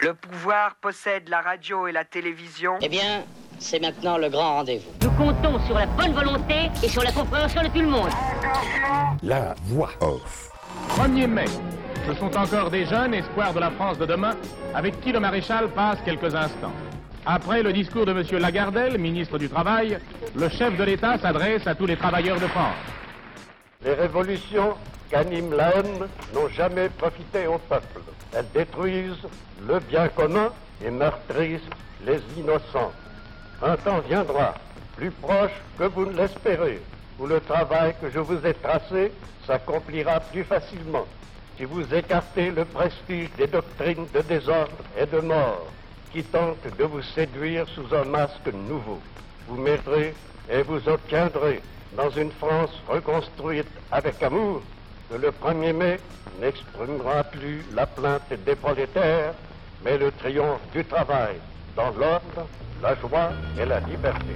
Le pouvoir possède la radio et la télévision. Eh bien, c'est maintenant le grand rendez-vous. Nous comptons sur la bonne volonté et sur la compréhension de tout le monde. La voix off. 1er mai. Ce sont encore des jeunes espoirs de la France de demain, avec qui le maréchal passe quelques instants. Après le discours de M. Lagardelle, ministre du Travail, le chef de l'État s'adresse à tous les travailleurs de France. Les révolutions qu'anime la haine n'ont jamais profité au peuple. Elles détruisent le bien commun et meurtrissent les innocents. Un temps viendra, plus proche que vous ne l'espérez, où le travail que je vous ai tracé s'accomplira plus facilement. Si vous écartez le prestige des doctrines de désordre et de mort qui tentent de vous séduire sous un masque nouveau, vous mériterez et vous obtiendrez dans une France reconstruite avec amour que le 1er mai n'exprimera plus la plainte des prolétaires, mais le triomphe du travail dans l'ordre, la joie et la liberté.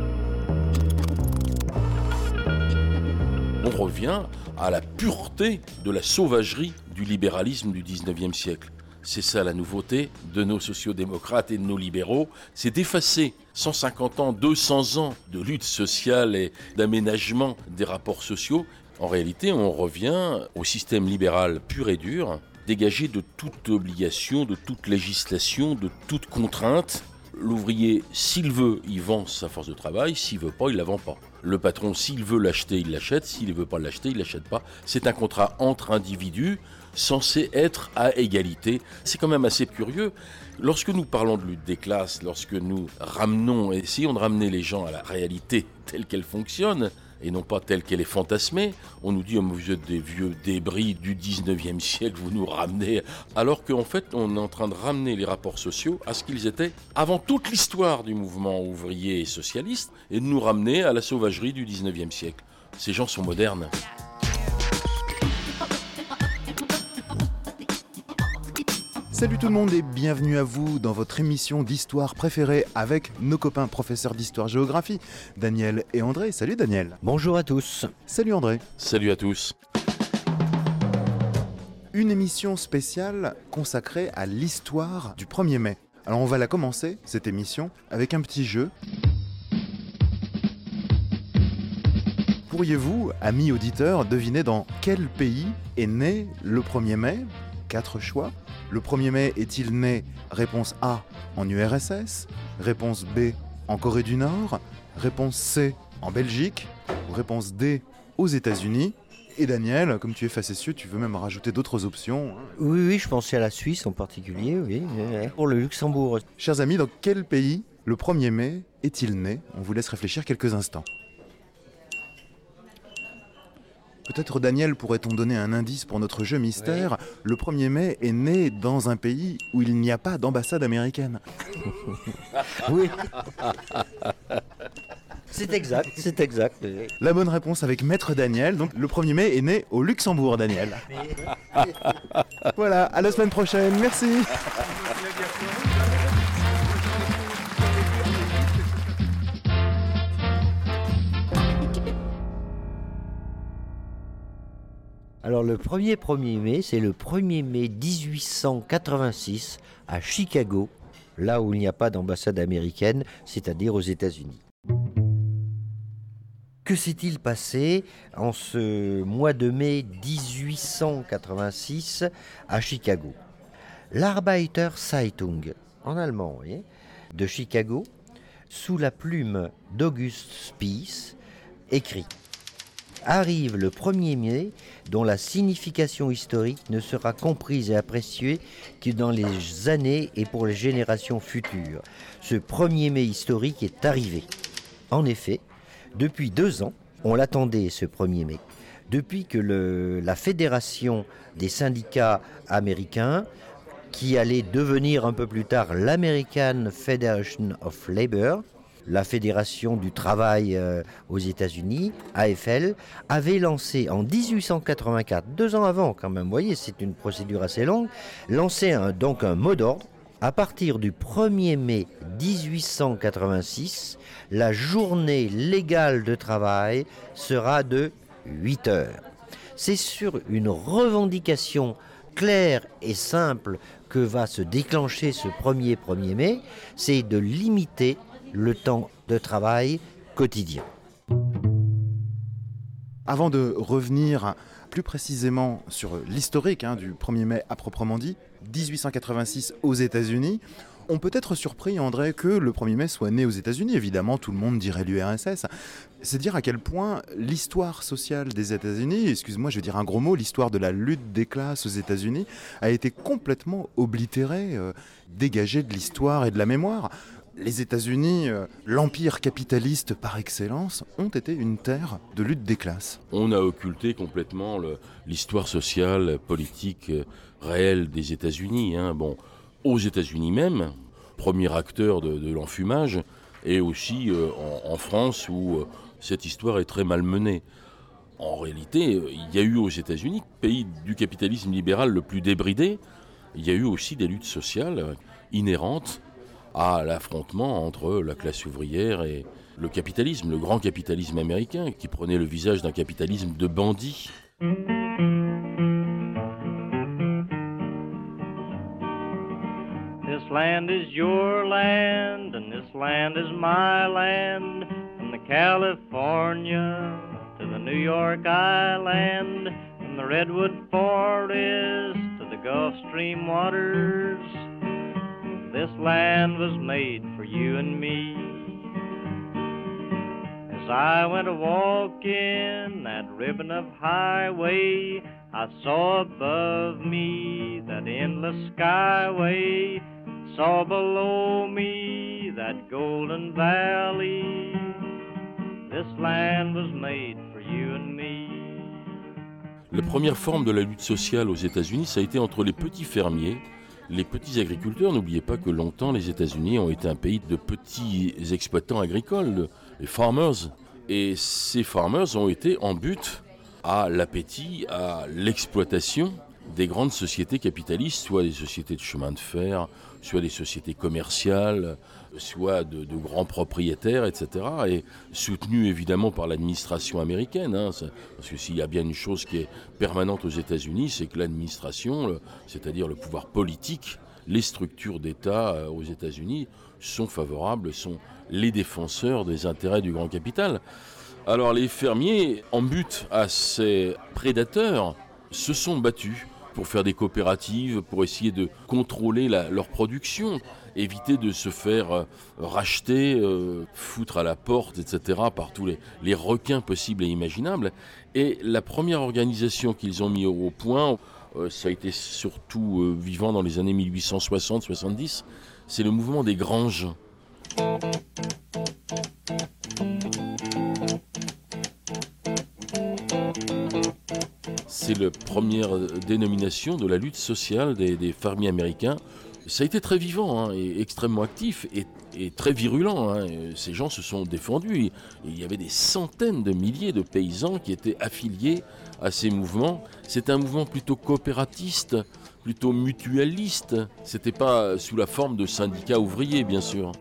On revient à la pureté de la sauvagerie du libéralisme du 19e siècle. C'est ça la nouveauté de nos sociodémocrates et de nos libéraux, c'est d'effacer 150 ans, 200 ans de lutte sociale et d'aménagement des rapports sociaux. En réalité, on revient au système libéral pur et dur, dégagé de toute obligation, de toute législation, de toute contrainte. L'ouvrier, s'il veut, il vend sa force de travail, s'il veut pas, il la vend pas. Le patron, s'il veut l'acheter, il l'achète, s'il ne veut pas l'acheter, il l'achète pas. C'est un contrat entre individus, censé être à égalité. C'est quand même assez curieux. Lorsque nous parlons de lutte des classes, lorsque nous essayons de ramener les gens à la réalité telle qu'elle fonctionne, et non pas telle qu'elle est fantasmée, on nous dit oh, vous êtes des vieux débris du 19e siècle, vous nous ramenez, alors qu'en fait on est en train de ramener les rapports sociaux à ce qu'ils étaient avant toute l'histoire du mouvement ouvrier et socialiste, et de nous ramener à la sauvagerie du 19e siècle. Ces gens sont modernes. Salut tout le monde et bienvenue à vous dans votre émission d'histoire préférée avec nos copains professeurs d'histoire-géographie, Daniel et André. Salut Daniel. Bonjour à tous. Salut André. Salut à tous. Une émission spéciale consacrée à l'histoire du 1er mai. Alors on va la commencer, cette émission, avec un petit jeu. Pourriez-vous, amis auditeurs, deviner dans quel pays est né le 1er mai ? 4 choix. Le 1er mai est-il né, réponse A, en URSS, réponse B, en Corée du Nord, réponse C, en Belgique, ou réponse D, aux États-Unis. Et Daniel, comme tu es facétieux, tu veux même rajouter d'autres options. Oui, je pensais à la Suisse en particulier, oui. Pour le Luxembourg. Chers amis, dans quel pays le 1er mai est-il né ? On vous laisse réfléchir quelques instants. Peut-être, Daniel, pourrait-on donner un indice pour notre jeu mystère ? Oui. Le 1er mai est né dans un pays où il n'y a pas d'ambassade américaine. Oui. C'est exact. La bonne réponse avec Maître Daniel. Donc, le 1er mai est né au Luxembourg, Daniel. Voilà, à la semaine prochaine. Merci. Alors le 1er mai, c'est le 1er mai 1886 à Chicago, là où il n'y a pas d'ambassade américaine, c'est-à-dire aux États-Unis. Que s'est-il passé en ce mois de mai 1886 à Chicago ? L'Arbeiter Zeitung, en allemand, oui, de Chicago, sous la plume d'August Spies, écrit « Arrive le 1er mai, dont la signification historique ne sera comprise et appréciée que dans les années et pour les générations futures. Ce 1er mai historique est arrivé. En effet, depuis 2 ans, on l'attendait ce 1er mai. Depuis que la Fédération des syndicats américains, qui allait devenir un peu plus tard l'American Federation of Labor, la Fédération du Travail aux États-Unis, AFL, avait lancé en 1884, 2 ans avant quand même, vous voyez, c'est une procédure assez longue, lancé donc un mot d'ordre. À partir du 1er mai 1886, la journée légale de travail sera de 8 heures. C'est sur une revendication clair et simple que va se déclencher ce 1er mai, c'est de limiter le temps de travail quotidien. Avant de revenir plus précisément sur l'historique du 1er mai à proprement dit, 1886 aux États-Unis, on peut être surpris, André, que le 1er mai soit né aux États-Unis. Évidemment, tout le monde dirait l'URSS. C'est dire à quel point l'histoire sociale des États-Unis, excuse-moi, je vais dire un gros mot, l'histoire de la lutte des classes aux États-Unis a été complètement oblitérée, dégagée de l'histoire et de la mémoire. Les États-Unis, l'empire capitaliste par excellence, ont été une terre de lutte des classes. On a occulté complètement l'histoire sociale, politique réelle des États-Unis. Aux États-Unis même, premier acteur de l'enfumage, et aussi en France où cette histoire est très mal menée. En réalité, il y a eu aux États-Unis, pays du capitalisme libéral le plus débridé, il y a eu aussi des luttes sociales inhérentes à l'affrontement entre la classe ouvrière et le capitalisme, le grand capitalisme américain, qui prenait le visage d'un capitalisme de bandits. This land is your land, and this land is my land, from the California to the New York Island, from the Redwood Forest to the Gulf Stream waters. This land was made for you and me. As I went a-walking that ribbon of highway, I saw above me that endless skyway, saw below me that golden valley. This land was made for you and me. La première forme de la lutte sociale aux États-Unis, ça a été entre les petits fermiers, les petits agriculteurs. N'oubliez pas que longtemps, les États-Unis ont été un pays de petits exploitants agricoles, les farmers. Et ces farmers ont été en but à l'appétit, à l'exploitation des grandes sociétés capitalistes, soit des sociétés de chemin de fer, soit des sociétés commerciales, soit de grands propriétaires, etc. Et soutenus évidemment par l'administration américaine. Parce que s'il y a bien une chose qui est permanente aux États-Unis, c'est que l'administration, c'est-à-dire le pouvoir politique, les structures d'État aux États-Unis sont favorables, sont les défenseurs des intérêts du grand capital. Alors les fermiers, en but à ces prédateurs, se sont battus pour faire des coopératives, pour essayer de contrôler leur production, éviter de se faire racheter, foutre à la porte, etc., par tous les requins possibles et imaginables. Et la première organisation qu'ils ont mis au point, ça a été surtout vivant dans les années 1860-70, c'est le mouvement des granges. C'est la première dénomination de la lutte sociale des fermiers américains. Ça a été très vivant et extrêmement actif et très virulent. Ces gens se sont défendus. Il y avait des centaines de milliers de paysans qui étaient affiliés à ces mouvements. C'était un mouvement plutôt coopératiste, plutôt mutualiste. C'était pas sous la forme de syndicats ouvriers, bien sûr.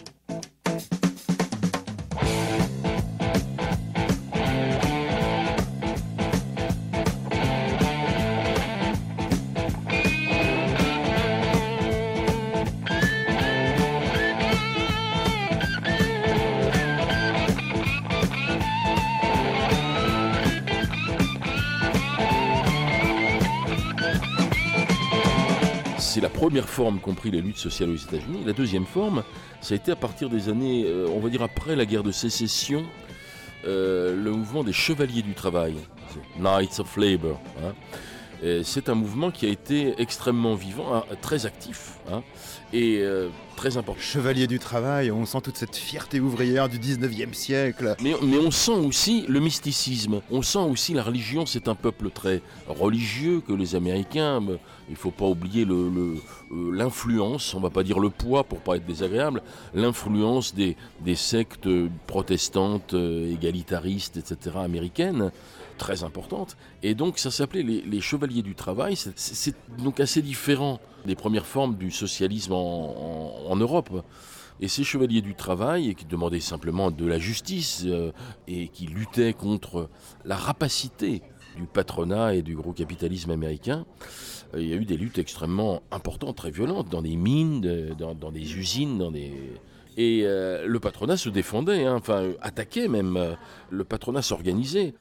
C'est la première forme qu'ont pris les luttes sociales aux États-Unis. La deuxième forme, ça a été à partir des années, on va dire après la guerre de sécession, le mouvement des chevaliers du travail, Knights of Labor. C'est un mouvement qui a été extrêmement vivant, très actif et très important. Chevaliers du travail, on sent toute cette fierté ouvrière du 19e siècle. Mais on sent aussi le mysticisme, on sent aussi la religion. C'est un peuple très religieux que les Américains. Il ne faut pas oublier l'influence, on ne va pas dire le poids pour ne pas être désagréable, l'influence des sectes protestantes, égalitaristes, etc. américaines, très importante. Et donc ça s'appelait les chevaliers du travail. C'est donc assez différent des premières formes du socialisme en Europe. Et ces chevaliers du travail, qui demandaient simplement de la justice et qui luttaient contre la rapacité du patronat et du gros capitalisme américain. Il y a eu des luttes extrêmement importantes, très violentes, dans des mines, dans des usines, Et le patronat se défendait, attaquait même. Le patronat s'organisait.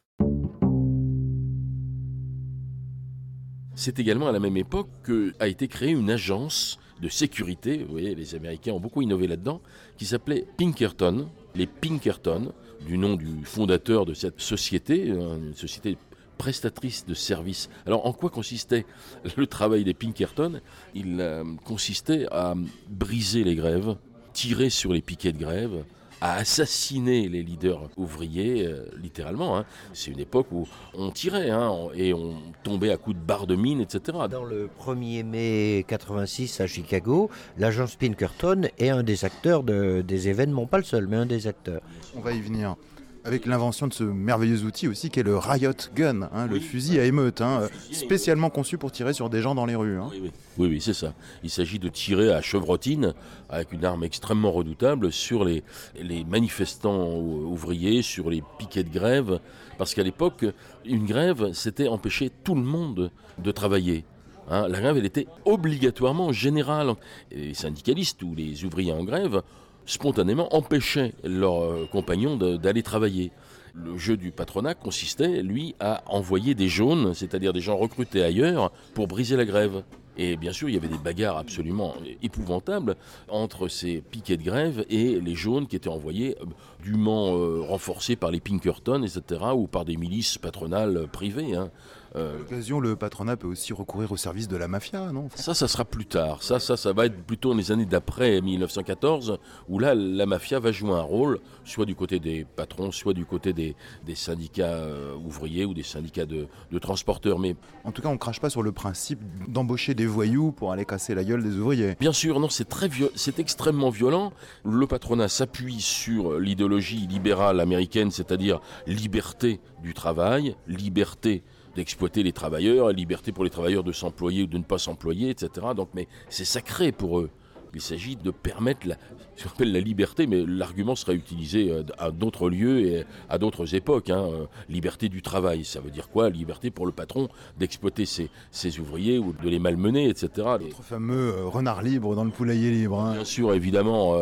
C'est également à la même époque qu'a été créée une agence de sécurité, vous voyez, les Américains ont beaucoup innové là-dedans, qui s'appelait Pinkerton, les Pinkerton, du nom du fondateur de cette société, une société prestatrice de services. Alors, en quoi consistait le travail des Pinkerton ? Il consistait à briser les grèves, tirer sur les piquets de grève, à assassiner les leaders ouvriers, littéralement. C'est une époque où on tirait et on tombait à coups de barres de mine, etc. Dans le 1er mai 86 à Chicago, l'agence Pinkerton est un des acteurs des événements, pas le seul, mais un des acteurs. On va y venir. Avec l'invention de ce merveilleux outil aussi qui est le Riot Gun, le fusil à émeute, spécialement conçu pour tirer sur des gens dans les rues. Oui, c'est ça. Il s'agit de tirer à chevrotine, avec une arme extrêmement redoutable, sur les manifestants ouvriers, sur les piquets de grève, parce qu'à l'époque, une grève, c'était empêcher tout le monde de travailler. La grève, elle était obligatoirement générale. Les syndicalistes ou les ouvriers en grève spontanément empêchaient leurs compagnons d'aller travailler. Le jeu du patronat consistait, lui, à envoyer des jaunes, c'est-à-dire des gens recrutés ailleurs, pour briser la grève. Et bien sûr, il y avait des bagarres absolument épouvantables entre ces piquets de grève et les jaunes qui étaient envoyés, dûment renforcés par les Pinkerton, etc., ou par des milices patronales privées. À l'occasion, le patronat peut aussi recourir au service de la mafia, non ? Ça sera plus tard. Ça va être plutôt dans les années d'après 1914, où là, la mafia va jouer un rôle, soit du côté des patrons, soit du côté des syndicats ouvriers ou des syndicats de transporteurs. Mais en tout cas, on ne crache pas sur le principe d'embaucher des voyous pour aller casser la gueule des ouvriers. Bien sûr, non, c'est extrêmement violent. Le patronat s'appuie sur l'idéologie libérale américaine, c'est-à-dire liberté du travail, liberté d'exploiter les travailleurs, liberté pour les travailleurs de s'employer ou de ne pas s'employer, etc. Donc, mais c'est sacré pour eux. Il s'agit de permettre ce qu'on appelle la liberté, mais l'argument sera utilisé à d'autres lieux et à d'autres époques. Liberté du travail, ça veut dire quoi ? Liberté pour le patron d'exploiter ses ouvriers ou de les malmener, etc. Notre fameux renard libre dans le poulailler libre. Bien sûr, évidemment,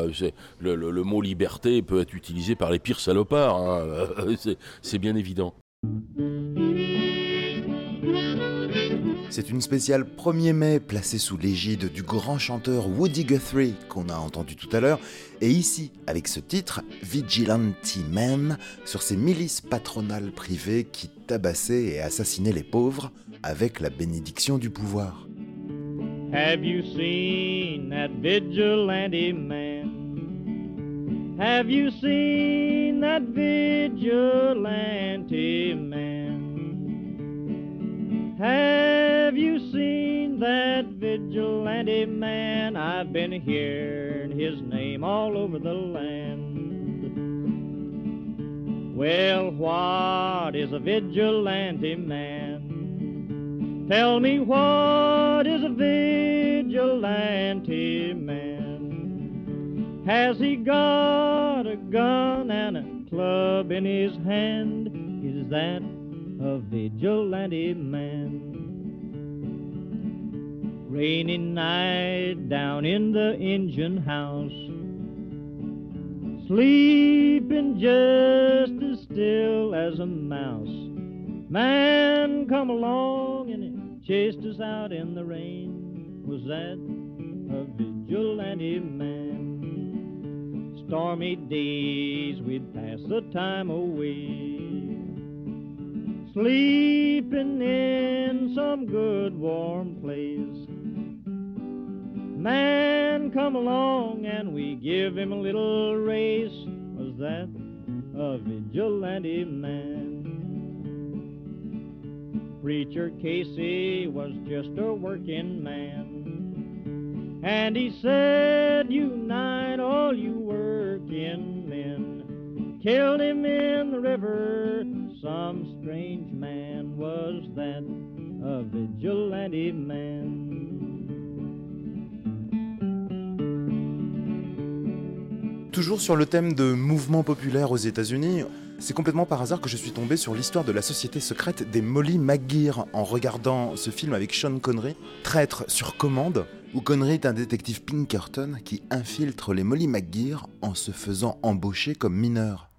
le mot liberté peut être utilisé par les pires salopards. C'est bien évident. C'est une spéciale 1er mai placée sous l'égide du grand chanteur Woody Guthrie qu'on a entendu tout à l'heure, et ici avec ce titre, Vigilante Man, sur ces milices patronales privées qui tabassaient et assassinaient les pauvres avec la bénédiction du pouvoir. Have you seen that vigilante man? Have you seen that vigilante man? Have you seen that vigilante man? I've been hearing his name all over the land. Well, what is a vigilante man? Tell me, what is a vigilante man? Has he got a gun and a club in his hand? Is that a vigilante man? Rainy night down in the engine house, sleeping just as still as a mouse. Man come along and he chased us out in the rain. Was that a vigilante man? Stormy days we'd pass the time away, sleeping in some good warm place. Man come along and we give him a little race. Was that a vigilante man? Preacher Casey was just a working man, and he said, unite all you working men. Killed him in the river, some strange man. Was that a vigilante man? Toujours sur le thème de mouvements populaires aux États-Unis, c'est complètement par hasard que je suis tombé sur l'histoire de la société secrète des Molly McGear en regardant ce film avec Sean Connery, Traître sur commande, où Connery est un détective Pinkerton qui infiltre les Molly McGear en se faisant embaucher comme mineur.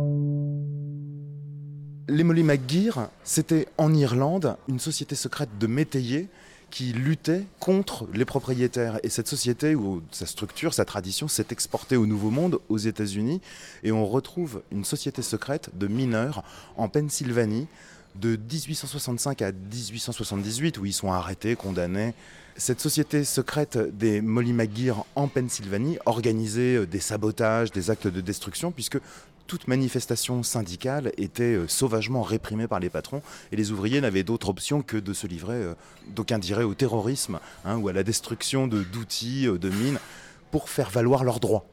Les Molly McGear, c'était en Irlande une société secrète de métayers qui luttait contre les propriétaires. Et cette société, ou sa structure, sa tradition, s'est exportée au Nouveau Monde, aux États-Unis. Et on retrouve une société secrète de mineurs en Pennsylvanie de 1865 à 1878, où ils sont arrêtés, condamnés. Cette société secrète des Molly McGear en Pennsylvanie organisait des sabotages, des actes de destruction, puisque toute manifestation syndicale était sauvagement réprimée par les patrons et les ouvriers n'avaient d'autre option que de se livrer, d'aucuns diraient, au terrorisme ou à la destruction d'outils, de mines, pour faire valoir leurs droits.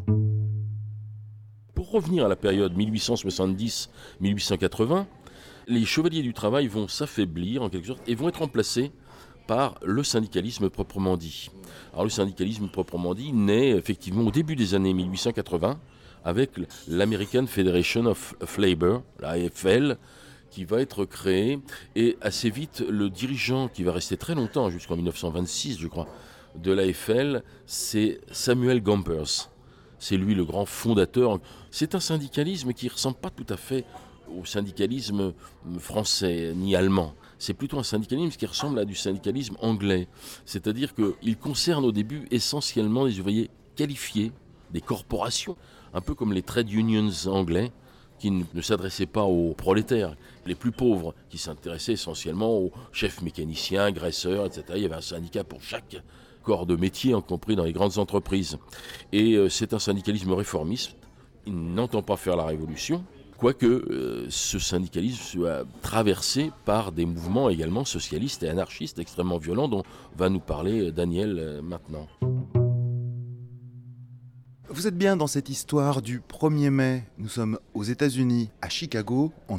Pour revenir à la période 1870-1880, les chevaliers du travail vont s'affaiblir en quelque sorte et vont être remplacés par le syndicalisme proprement dit. Alors le syndicalisme proprement dit naît effectivement au début des années 1880 avec l'American Federation of Labor, la AFL, qui va être créée. Et assez vite, le dirigeant qui va rester très longtemps, jusqu'en 1926, je crois, de l'AFL, c'est Samuel Gompers. C'est lui le grand fondateur. C'est un syndicalisme qui ne ressemble pas tout à fait au syndicalisme français ni allemand. C'est plutôt un syndicalisme qui ressemble à du syndicalisme anglais. C'est-à-dire qu'il concerne au début essentiellement des ouvriers qualifiés, des corporations, un peu comme les trade unions anglais, qui ne s'adressaient pas aux prolétaires, les plus pauvres, qui s'intéressaient essentiellement aux chefs mécaniciens, graisseurs, etc. Il y avait un syndicat pour chaque corps de métier, y compris dans les grandes entreprises. Et c'est un syndicalisme réformiste. Il n'entend pas faire la révolution, quoique ce syndicalisme soit traversé par des mouvements également socialistes et anarchistes extrêmement violents, dont va nous parler Daniel maintenant. Vous êtes bien dans cette histoire du 1er mai. Nous sommes aux États-Unis, à Chicago, en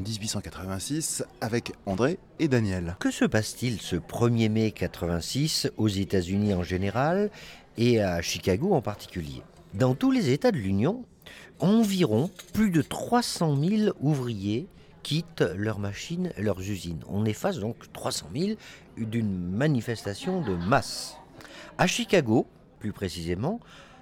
1886, avec André et Daniel. Que se passe-t-il ce 1er mai 86 aux États-Unis en général et à Chicago en particulier? Dans tous les États de l'Union, environ plus de 300 000 ouvriers quittent leurs machines et leurs usines. On est face donc 300 000 d'une manifestation de masse. À Chicago, plus précisément,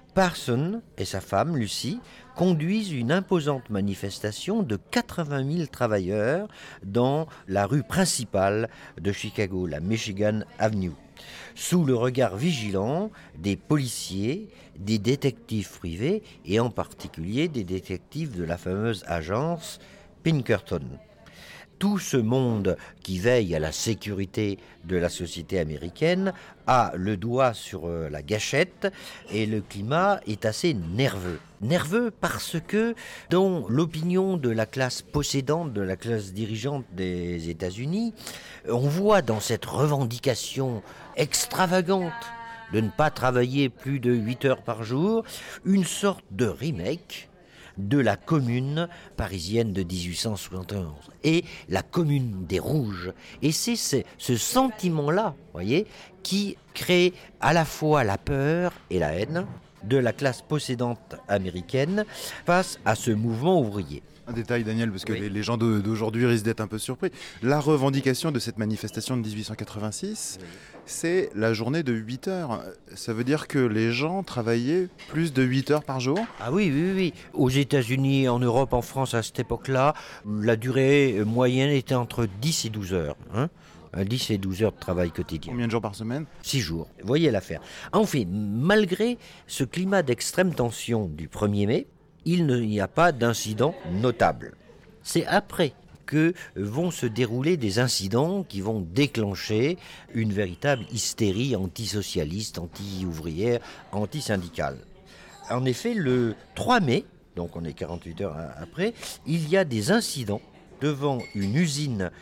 Parson et sa femme, Lucy, conduisent une imposante manifestation de 80 000 travailleurs dans la rue principale de Chicago, la Michigan Avenue, sous le regard vigilant des policiers, des détectives privés et en particulier des détectives de la fameuse agence Pinkerton. Tout ce monde qui veille à la sécurité de la société américaine a le doigt sur la gâchette et le climat est assez nerveux. Nerveux parce que, dans l'opinion de la classe possédante, de la classe dirigeante des États-Unis, on voit dans cette revendication extravagante de ne pas travailler plus de 8 heures par jour une sorte de remake de la commune parisienne de 1871 et la commune des Rouges. Et c'est ce sentiment-là, voyez, qui crée à la fois la peur et la haine de la classe possédante américaine face à ce mouvement ouvrier. Un détail, Daniel, parce que les gens d'aujourd'hui risquent d'être un peu surpris. La revendication de cette manifestation de 1886, c'est la journée de 8 heures. Ça veut dire que les gens travaillaient plus de 8 heures par jour? Ah oui. Aux États-Unis, en Europe, en France, à cette époque-là, la durée moyenne était entre 10 et 12 heures. 10 et 12 heures de travail quotidien. Combien de jours par semaine? 6 jours. Voyez l'affaire. Enfin, malgré ce climat d'extrême tension du 1er mai, il n'y a pas d'incident notable. C'est après que vont se dérouler des incidents qui vont déclencher une véritable hystérie antisocialiste, anti-ouvrière, anti-syndicale. En effet, le 3 mai, donc on est 48 heures après, il y a des incidents devant une usine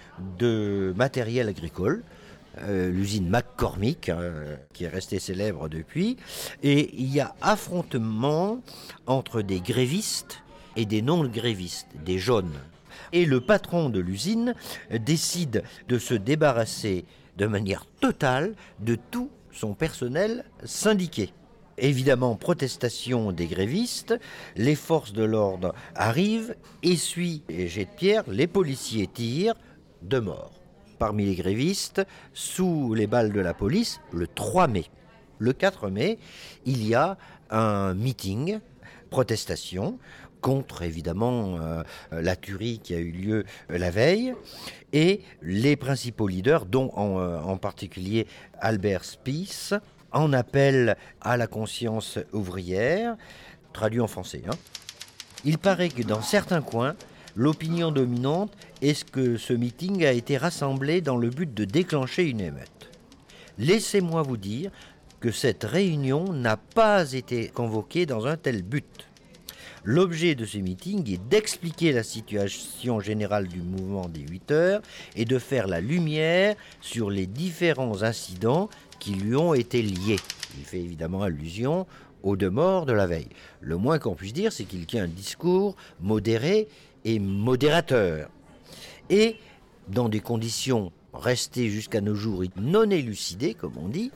de matériel agricole, l'usine McCormick, qui est restée célèbre depuis, et il y a affrontement entre des grévistes et des non-grévistes, des jaunes. Et le patron de l'usine décide de se débarrasser de manière totale de tout son personnel syndiqué. Évidemment, protestation des grévistes, les forces de l'ordre arrivent, essuient et jettent pierre, les policiers tirent, 2 morts. Parmi les grévistes, sous les balles de la police, le 3 mai. Le 4 mai, il y a un meeting, protestation, contre évidemment la tuerie qui a eu lieu la veille, et les principaux leaders, dont en particulier Albert Spease, en appellent à la conscience ouvrière, traduit en français. Il paraît que dans certains coins, l'opinion dominante est que ce meeting a été rassemblé dans le but de déclencher une émeute. Laissez-moi vous dire que cette réunion n'a pas été convoquée dans un tel but. L'objet de ce meeting est d'expliquer la situation générale du mouvement des 8 heures et de faire la lumière sur les différents incidents qui lui ont été liés. Il fait évidemment allusion aux 2 morts de la veille. Le moins qu'on puisse dire, c'est qu'il tient un discours modéré et modérateur. Et dans des conditions restées jusqu'à nos jours non élucidées, comme on dit,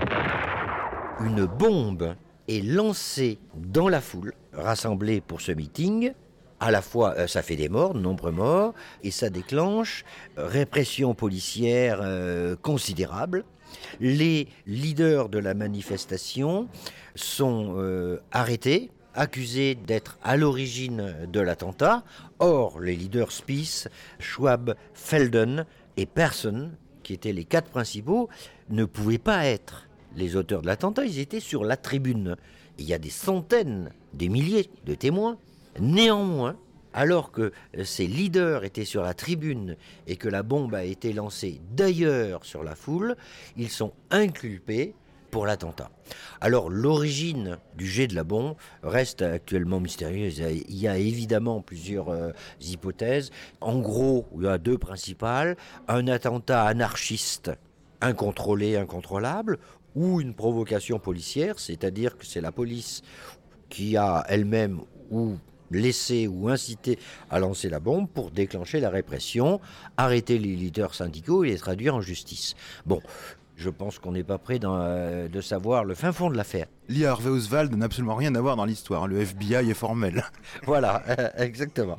une bombe est lancée dans la foule rassemblée pour ce meeting. À la fois, ça fait des morts, de nombreux morts, et ça déclenche répression policière considérable. Les leaders de la manifestation sont arrêtés, accusés d'être à l'origine de l'attentat. Or, les leaders Spease, Schwab, Felden et Persson, qui étaient les 4 principaux, ne pouvaient pas être les auteurs de l'attentat. Ils étaient sur la tribune. Il y a des centaines, des milliers de témoins. Néanmoins, alors que ces leaders étaient sur la tribune et que la bombe a été lancée d'ailleurs sur la foule, ils sont inculpés pour l'attentat. Alors l'origine du jet de la bombe reste actuellement mystérieuse. Il y a évidemment plusieurs hypothèses. En gros, il y a 2 principales. Un attentat anarchiste incontrôlé, incontrôlable, ou une provocation policière, c'est-à-dire que c'est la police qui a elle-même ou laissé ou incité à lancer la bombe pour déclencher la répression, arrêter les leaders syndicaux et les traduire en justice. Bon, je pense qu'on n'est pas prêt de savoir le fin fond de l'affaire. Lee Harvey Oswald n'a absolument rien à voir dans l'histoire. Le FBI est formel. Voilà, exactement.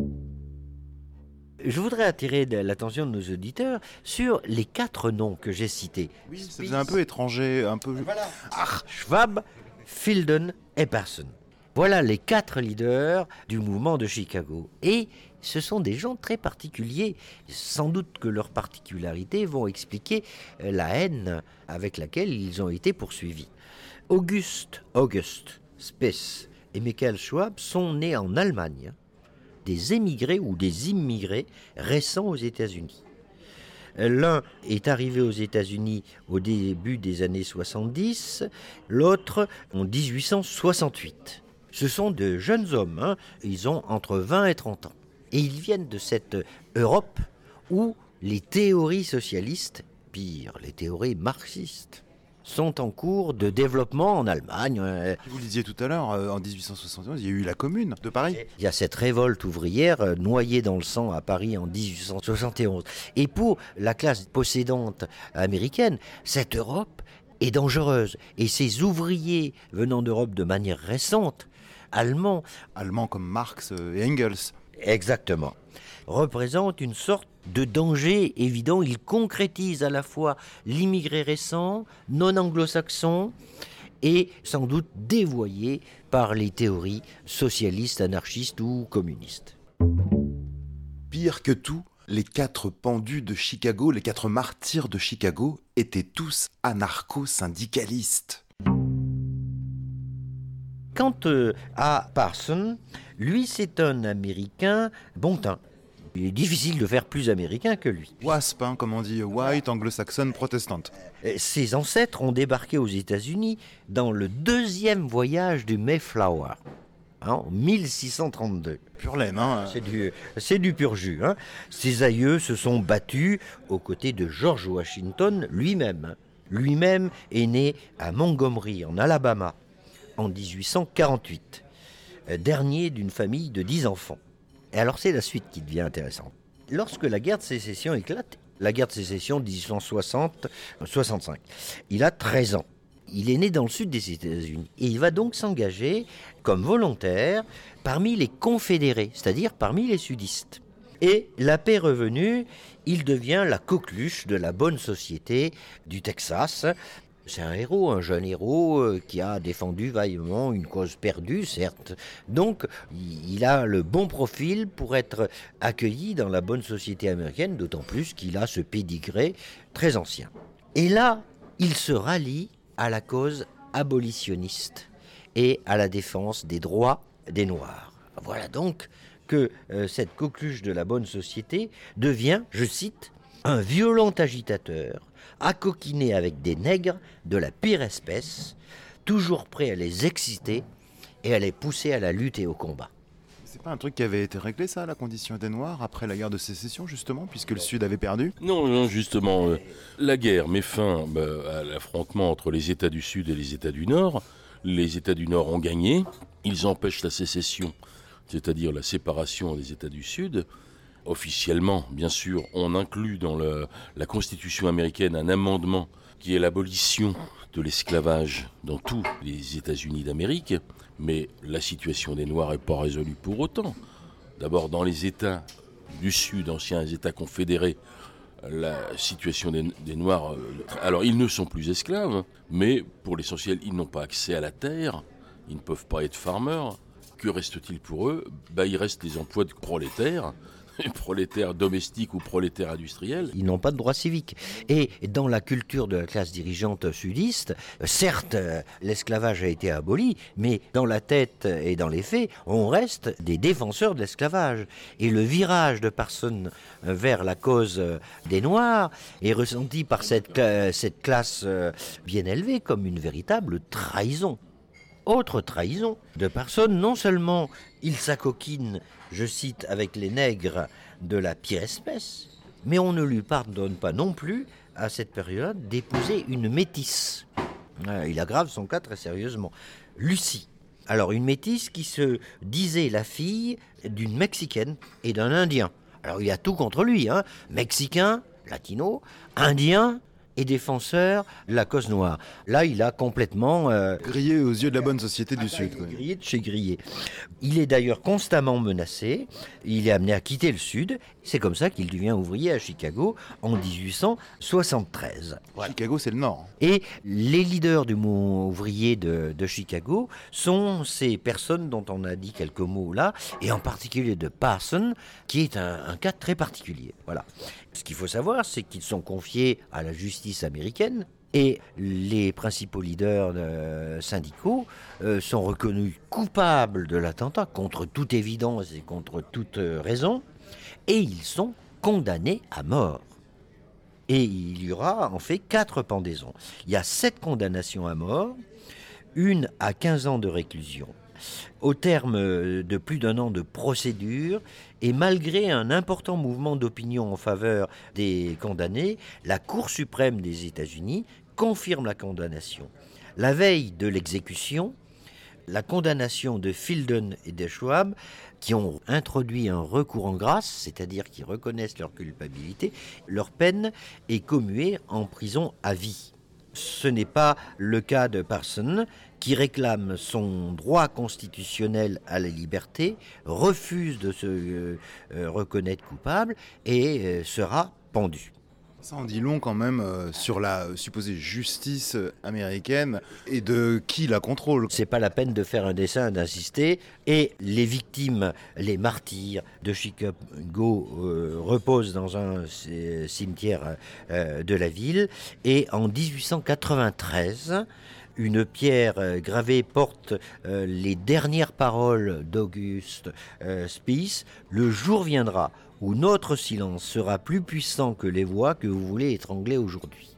Je voudrais attirer l'attention de nos auditeurs sur les 4 noms que j'ai cités. Oui, ça faisait un peu étranger, un peu... Voilà. Schwab, Felden et Persson. Voilà les 4 leaders du mouvement de Chicago. Et ce sont des gens très particuliers. Sans doute que leurs particularités vont expliquer la haine avec laquelle ils ont été poursuivis. August Spease et Michael Schwab sont nés en Allemagne, des émigrés ou des immigrés récents aux États-Unis. L'un est arrivé aux États-Unis au début des années 70, l'autre en 1868. Ce sont de jeunes hommes, ils ont entre 20 et 30 ans. Et ils viennent de cette Europe où les théories socialistes, pire, les théories marxistes, sont en cours de développement en Allemagne. Vous le disiez tout à l'heure, en 1871, il y a eu la Commune de Paris. Il y a cette révolte ouvrière noyée dans le sang à Paris en 1871. Et pour la classe possédante américaine, cette Europe est dangereuse. Et ces ouvriers venant d'Europe de manière récente, allemands comme Marx et Engels. Exactement. Représente une sorte de danger évident. Il concrétise à la fois l'immigré récent, non anglo-saxon, et sans doute dévoyé par les théories socialistes, anarchistes ou communistes. Pire que tout, les 4 pendus de Chicago, les 4 martyrs de Chicago, étaient tous anarcho-syndicalistes. Quant à Parson, lui c'est un Américain bon teint. Il est difficile de faire plus américain que lui. WASP, comme on dit, White, Anglo-Saxon, Protestante. Ses ancêtres ont débarqué aux États-Unis dans le 2e voyage du Mayflower, en 1632. Pure laine, C'est du pur jus. Ses aïeux se sont battus aux côtés de George Washington lui-même. Lui-même est né à Montgomery, en Alabama, en 1848, dernier d'une famille de 10 enfants. Et alors c'est la suite qui devient intéressante. Lorsque la guerre de sécession éclate, la guerre de sécession 1860-65, il a 13 ans. il est né dans le sud des États-Unis. Et il va donc s'engager comme volontaire parmi les confédérés, c'est-à-dire parmi les sudistes. Et la paix revenue, il devient la coqueluche de la bonne société du Texas. C'est un héros, un jeune héros qui a défendu vaillamment une cause perdue, certes. Donc, il a le bon profil pour être accueilli dans la bonne société américaine, d'autant plus qu'il a ce pédigré très ancien. Et là, il se rallie à la cause abolitionniste et à la défense des droits des Noirs. Voilà donc que cette coqueluche de la bonne société devient, je cite, un violent agitateur, à coquiner avec des nègres de la pire espèce, toujours prêt à les exciter et à les pousser à la lutte et au combat. C'est pas un truc qui avait été réglé, ça, la condition des Noirs, après la guerre de sécession, justement, puisque le Sud avait perdu? Non, justement, la guerre met fin à l'affrontement entre les États du Sud et les États du Nord. Les États du Nord ont gagné, ils empêchent la sécession, c'est-à-dire la séparation des États du Sud. Officiellement, bien sûr, on inclut dans la Constitution américaine un amendement qui est l'abolition de l'esclavage dans tous les États-Unis d'Amérique, mais la situation des Noirs n'est pas résolue pour autant. D'abord, dans les États du Sud, anciens États confédérés, la situation des Noirs... alors, ils ne sont plus esclaves, mais pour l'essentiel, ils n'ont pas accès à la terre, ils ne peuvent pas être farmers. Que reste-t-il pour eux? Il reste les emplois de prolétaires, prolétaires domestiques ou prolétaires industriels. Ils n'ont pas de droit civique. Et dans la culture de la classe dirigeante sudiste, certes, l'esclavage a été aboli, mais dans la tête et dans les faits, on reste des défenseurs de l'esclavage. Et le virage de Parsons vers la cause des Noirs est ressenti par cette classe bien élevée comme une véritable trahison. Autre trahison de Parsons, non seulement il s'acoquine, je cite, avec les nègres de la pire espèce, mais on ne lui pardonne pas non plus, à cette période, d'épouser une métisse. Il aggrave son cas très sérieusement. Lucie. Alors, une métisse qui se disait la fille d'une Mexicaine et d'un Indien. Alors, il y a tout contre lui, hein. Mexicain, latino, Indien et défenseur de la cause noire. Là, il a complètement... grillé aux yeux de la bonne société du Sud. Grillé de chez grillé. Il est d'ailleurs constamment menacé. Il est amené à quitter le Sud. C'est comme ça qu'il devient ouvrier à Chicago en 1873. Voilà. Chicago, c'est le Nord. Et les leaders du mouvement ouvrier de Chicago sont ces personnes dont on a dit quelques mots là, et en particulier de Parsons, qui est un cas très particulier. Voilà. Ce qu'il faut savoir, c'est qu'ils sont confiés à la justice américaine et les principaux leaders syndicaux sont reconnus coupables de l'attentat, contre toute évidence et contre toute raison, et ils sont condamnés à mort. Et il y aura en fait 4 pendaisons. Il y a 7 condamnations à mort, une à 15 ans de réclusion. Au terme de plus d'1 an de procédure, et malgré un important mouvement d'opinion en faveur des condamnés, la Cour suprême des États-Unis confirme la condamnation. La veille de l'exécution, la condamnation de Fielden et de Schwab, qui ont introduit un recours en grâce, c'est-à-dire qui reconnaissent leur culpabilité, leur peine est commuée en prison à vie. Ce n'est pas le cas de Parsons, qui réclame son droit constitutionnel à la liberté, refuse de se reconnaître coupable et sera pendu. Ça en dit long quand même sur la supposée justice américaine et de qui la contrôle. C'est pas la peine de faire un dessin, d'insister. Et les victimes, les martyrs de Chicago reposent dans un cimetière de la ville. Et en 1893, une pierre gravée porte les dernières paroles d'Auguste Spies. Le jour viendra où notre silence sera plus puissant que les voix que vous voulez étrangler aujourd'hui.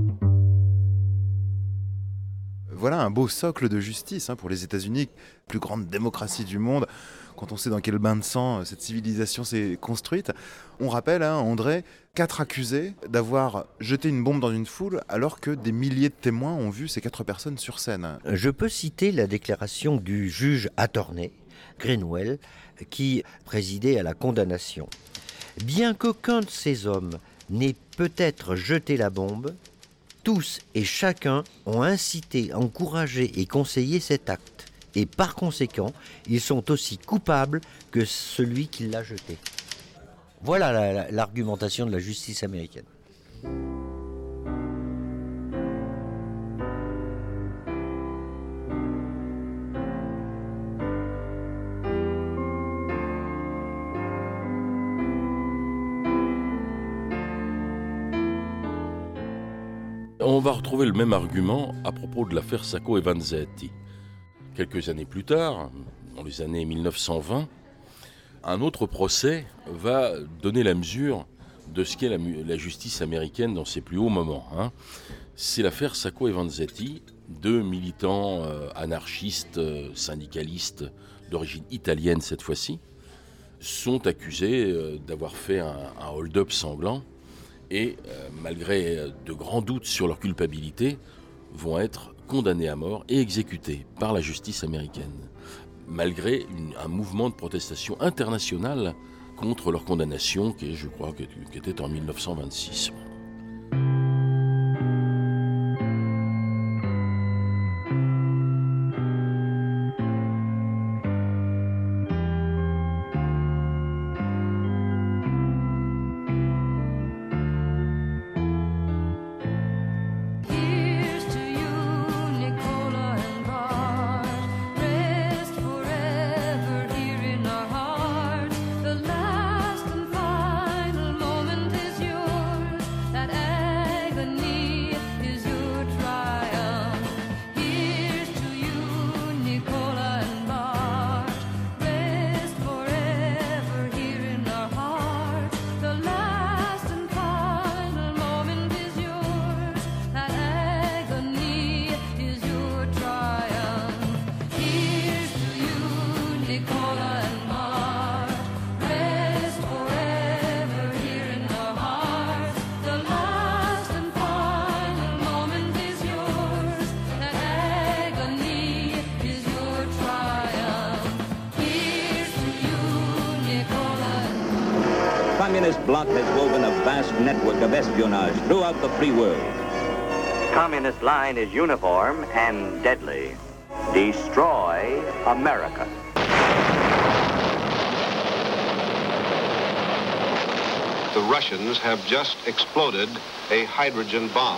Voilà un beau socle de justice pour les États-Unis, plus grande démocratie du monde. Quand on sait dans quel bain de sang cette civilisation s'est construite. On rappelle, André, 4 accusés d'avoir jeté une bombe dans une foule alors que des milliers de témoins ont vu ces 4 personnes sur scène. Je peux citer la déclaration du juge Attorney, Greenwell, qui présidait à la condamnation. Bien qu'aucun de ces hommes n'ait peut-être jeté la bombe, tous et chacun ont incité, encouragé et conseillé cet acte. Et par conséquent, ils sont aussi coupables que celui qui l'a jeté. Voilà l'argumentation de la justice américaine. On va retrouver le même argument à propos de l'affaire Sacco et Vanzetti. Quelques années plus tard, dans les années 1920, un autre procès va donner la mesure de ce qu'est la justice américaine dans ses plus hauts moments. C'est l'affaire Sacco et Vanzetti, deux militants anarchistes, syndicalistes d'origine italienne cette fois-ci, sont accusés d'avoir fait un hold-up sanglant et, malgré de grands doutes sur leur culpabilité, vont être condamnés à mort et exécutés par la justice américaine, malgré un mouvement de protestation internationale contre leur condamnation, qui, je crois, qui était en 1926. Communist bloc has woven a vast network of espionage throughout the free world. Communist line is uniform and deadly. Destroy America. The Russians have just exploded a hydrogen bomb.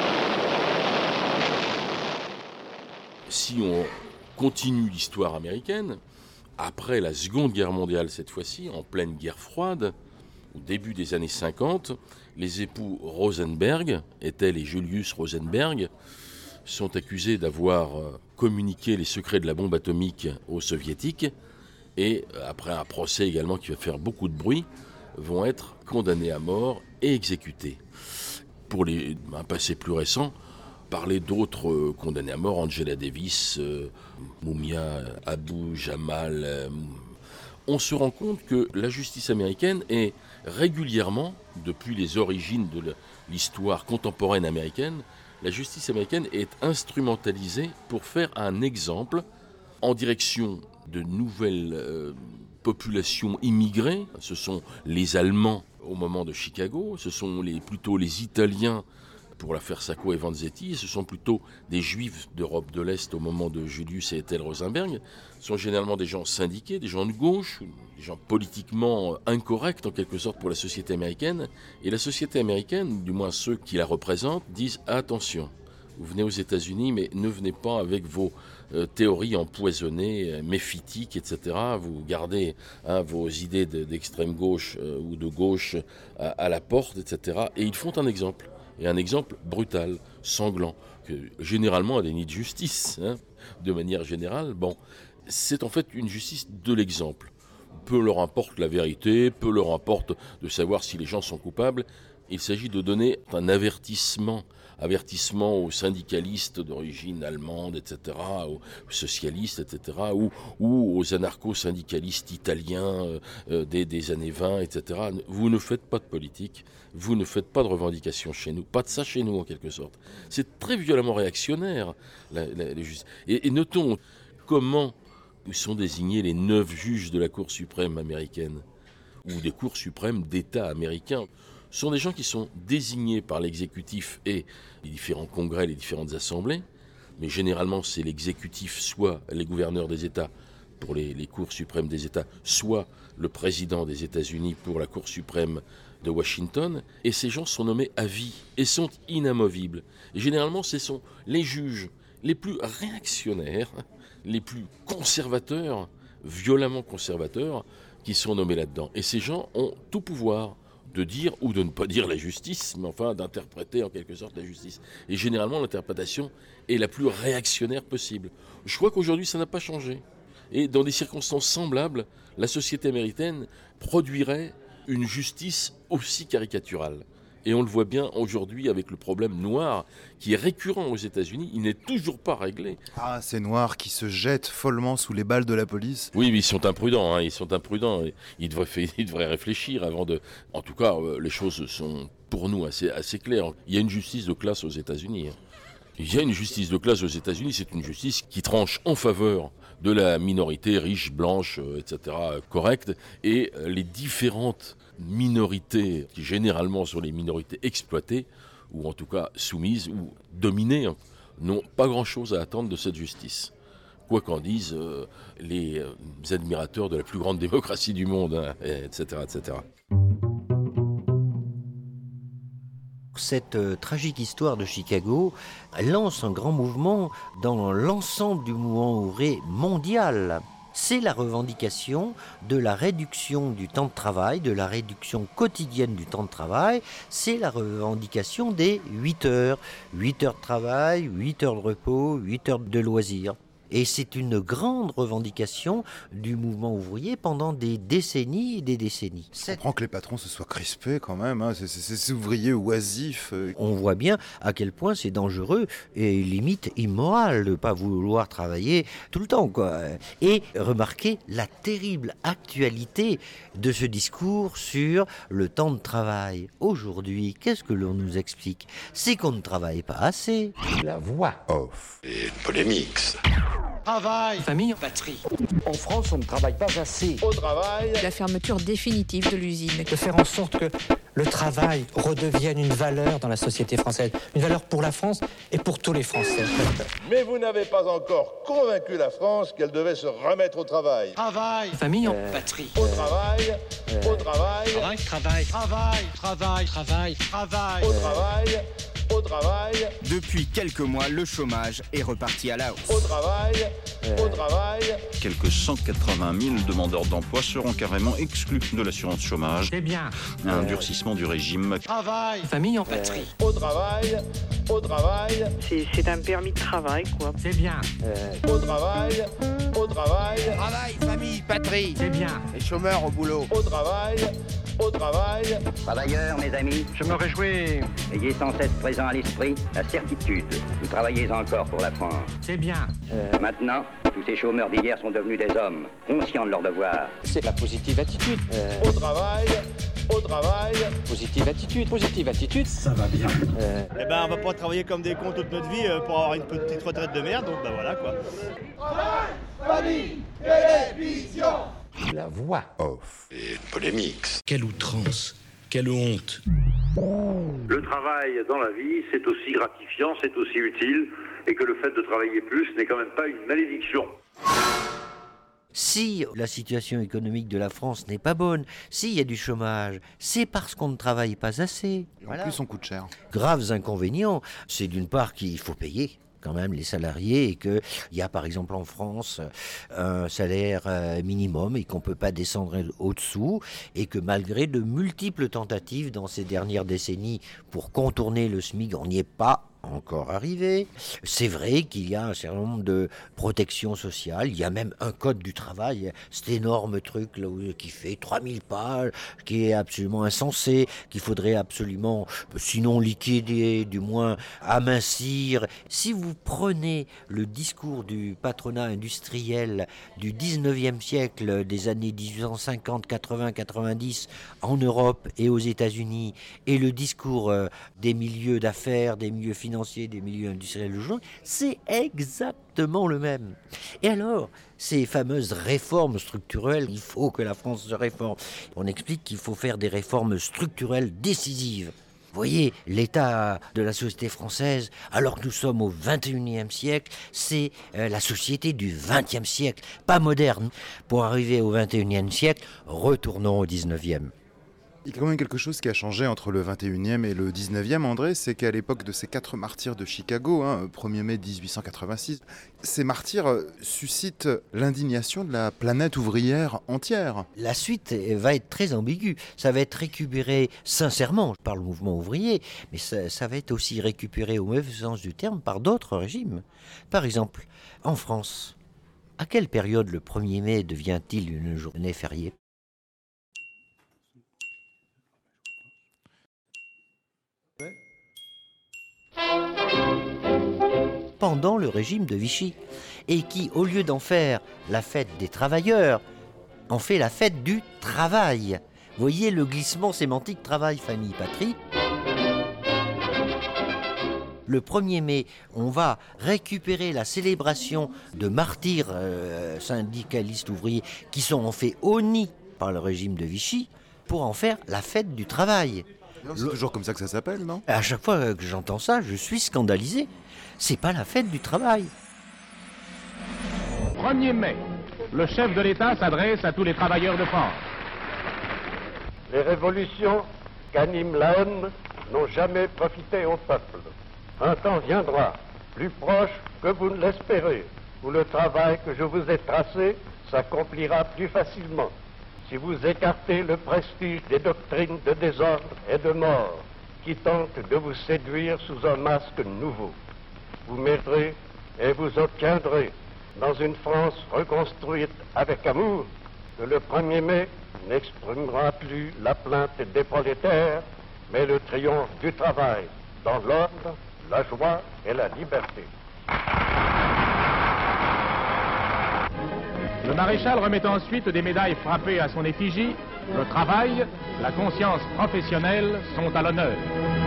Si on continue l'histoire américaine, après la Seconde Guerre mondiale cette fois-ci, en pleine guerre froide, au début des années 50, les époux Rosenberg, Ethel et Julius Rosenberg, sont accusés d'avoir communiqué les secrets de la bombe atomique aux soviétiques et, après un procès également qui va faire beaucoup de bruit, vont être condamnés à mort et exécutés. Pour un passé plus récent, parler d'autres condamnés à mort, Angela Davis, Mumia Abu Jamal. On se rend compte que la justice américaine est régulièrement, depuis les origines de l'histoire contemporaine américaine, la justice américaine est instrumentalisée pour faire un exemple en direction de nouvelles populations immigrées. Ce sont les Allemands au moment de Chicago, ce sont plutôt les Italiens pour l'affaire Sacco et Vanzetti, ce sont plutôt des Juifs d'Europe de l'Est au moment de Julius et Ethel Rosenberg. Ce sont généralement des gens syndiqués, des gens de gauche, des gens politiquement incorrects en quelque sorte pour la société américaine. Et la société américaine, du moins ceux qui la représentent, disent « Attention, vous venez aux États-Unis, mais ne venez pas avec vos théories empoisonnées, méphitiques, etc. Vous gardez vos idées d'extrême gauche ou de gauche à la porte, etc. » Et ils font un exemple. Et un exemple brutal, sanglant, que généralement a des nids de justice, de manière générale. Bon, c'est en fait une justice de l'exemple. Peu leur importe la vérité, peu leur importe de savoir si les gens sont coupables. Il s'agit de donner un avertissement aux syndicalistes d'origine allemande, etc., aux socialistes, etc., ou aux anarcho-syndicalistes italiens des années 20, etc. Vous ne faites pas de politique, vous ne faites pas de revendications chez nous, pas de ça chez nous en quelque sorte. C'est très violemment réactionnaire, les justices. Et notons comment sont désignés les 9 juges de la Cour suprême américaine, ou des cours suprêmes d'État américains. sont des gens qui sont désignés par l'exécutif et les différents congrès, les différentes assemblées, mais généralement c'est l'exécutif, soit les gouverneurs des États pour les cours suprêmes des États, soit le président des États-Unis pour la Cour suprême de Washington, et ces gens sont nommés à vie et sont inamovibles. Et généralement, ce sont les juges les plus réactionnaires, les plus conservateurs, violemment conservateurs, qui sont nommés là-dedans. Et ces gens ont tout pouvoir de dire ou de ne pas dire la justice, mais enfin d'interpréter en quelque sorte la justice. Et généralement, l'interprétation est la plus réactionnaire possible. Je crois qu'aujourd'hui, ça n'a pas changé. Et dans des circonstances semblables, la société américaine produirait une justice aussi caricaturale. Et on le voit bien aujourd'hui avec le problème noir qui est récurrent aux États-Unis. Il n'est toujours pas réglé. Ah, ces noirs qui se jettent follement sous les balles de la police. Oui, mais ils sont imprudents. Hein, ils sont imprudents. Ils devraient réfléchir avant de... En tout cas, les choses sont pour nous assez claires. Il y a une justice de classe aux États-Unis. Il y a une justice de classe aux États-Unis. C'est une justice qui tranche en faveur de la minorité riche, blanche, etc., correcte, et les différentes minorités, qui généralement sont les minorités exploitées, ou en tout cas soumises, ou dominées, n'ont pas grand-chose à attendre de cette justice. Quoi qu'en disent les admirateurs de la plus grande démocratie du monde, etc., etc. Cette tragique histoire de Chicago lance un grand mouvement dans l'ensemble du mouvement ouvrier mondial. C'est la revendication de la réduction du temps de travail, de la réduction quotidienne du temps de travail. C'est la revendication des 8 heures. 8 heures de travail, 8 heures de repos, 8 heures de loisirs. Et c'est une grande revendication du mouvement ouvrier pendant des décennies et des décennies. Je comprends que les patrons se soient crispés quand même, hein. Ces ouvriers oisifs. On voit bien à quel point c'est dangereux et limite immoral de ne pas vouloir travailler tout le temps, quoi. Et remarquez la terrible actualité de ce discours sur le temps de travail. Aujourd'hui, qu'est-ce que l'on nous explique ? C'est qu'on ne travaille pas assez. La voix off. Et polémique, ça. Travail, famille, patrie. En France, on ne travaille pas assez. Au travail. La fermeture définitive de l'usine. De faire en sorte que le travail redevienne une valeur dans la société française. Une valeur pour la France et pour tous les Français. Mais vous n'avez pas encore convaincu la France qu'elle devait se remettre au travail. Travail, famille, patrie. Au travail, au travail. Travail, travail, travail, travail, travail, travail. Au travail. Au travail. Depuis quelques mois, le chômage est reparti à la hausse. Au travail, au travail. Quelques 180 000 demandeurs d'emploi seront carrément exclus de l'assurance chômage. C'est bien. Un durcissement du régime. Travail, famille en patrie. Au travail, au travail. C'est un permis de travail, quoi. C'est bien. Au travail, au travail. Travail, famille, patrie. C'est bien. Les chômeurs au boulot. Au travail, au travail. Travailleurs, mes amis, Je me réjouis. ayez sans cesse présent à l'esprit la certitude. Vous travaillez encore pour la France. C'est bien. Maintenant, tous ces chômeurs d'hier sont devenus des hommes, conscients de leurs devoirs. C'est la positive attitude. Au travail, au travail. Positive attitude. Ça va bien. Eh ben, on va pas travailler comme des cons toute notre vie pour avoir une petite retraite de merde, donc bah voilà quoi. Travail, famille, télévision. La voix off. Et polémique. Quelle outrance, quelle honte. Le travail dans la vie, c'est aussi gratifiant, c'est aussi utile, et que le fait de travailler plus n'est quand même pas une malédiction. Si la situation économique de la France n'est pas bonne, s'il y a du chômage, c'est parce qu'on ne travaille pas assez. Et en plus, on coûte cher. Graves inconvénients, c'est d'une part qu'il faut payer quand même les salariés et qu'il y a par exemple en France un salaire minimum et qu'on ne peut pas descendre au-dessous et que malgré de multiples tentatives dans ces dernières décennies pour contourner le SMIC, on n'y est pas encore arrivé. C'est vrai qu'il y a un certain nombre de protections sociales, il y a même un code du travail, cet énorme truc là, qui fait 3000 pages, qui est absolument insensé, qu'il faudrait absolument, sinon liquider, du moins amincir. Si vous prenez le discours du patronat industriel du 19e siècle, des années 1850, 80, 90, en Europe et aux États-Unis, et le discours des milieux d'affaires, des milieux financiers financiers des milieux industriels d'aujourd'hui, c'est exactement le même. Et alors, ces fameuses réformes structurelles, il faut que la France se réforme. On explique qu'il faut faire des réformes structurelles décisives. Vous voyez, l'état de la société française, alors que nous sommes au XXIe siècle, c'est la société du XXe siècle, pas moderne. Pour arriver au XXIe siècle, retournons au XIXe. Il y a quand même quelque chose qui a changé entre le 21e et le 19e, André, c'est qu'à l'époque de ces 4 martyrs de Chicago, 1er mai 1886, ces martyrs suscitent l'indignation de la planète ouvrière entière. La suite va être très ambiguë. Ça va être récupéré sincèrement par le mouvement ouvrier, mais ça va être aussi récupéré au mauvais sens du terme par d'autres régimes. Par exemple, en France, à quelle période le 1er mai devient-il une journée fériée ? Pendant le régime de Vichy, et qui, au lieu d'en faire la fête des travailleurs, en fait la fête du travail. Voyez le glissement sémantique travail, famille, patrie. Le 1er mai, on va récupérer la célébration de martyrs syndicalistes ouvriers qui sont en fait honnis par le régime de Vichy pour en faire la fête du travail. C'est toujours comme ça que ça s'appelle, non ? À chaque fois que j'entends ça, je suis scandalisé. C'est pas la fête du travail. 1er mai, le chef de l'État s'adresse à tous les travailleurs de France. Les révolutions qu'anime la haine n'ont jamais profité au peuple. Un temps viendra, plus proche que vous ne l'espérez, où le travail que je vous ai tracé s'accomplira plus facilement. Si vous écartez le prestige des doctrines de désordre et de mort qui tentent de vous séduire sous un masque nouveau, vous m'aiderez et vous obtiendrez, dans une France reconstruite avec amour, que le 1er mai n'exprimera plus la plainte des prolétaires, mais le triomphe du travail, dans l'ordre, la joie et la liberté. Le maréchal remet ensuite des médailles frappées à son effigie. Le travail, la conscience professionnelle sont à l'honneur.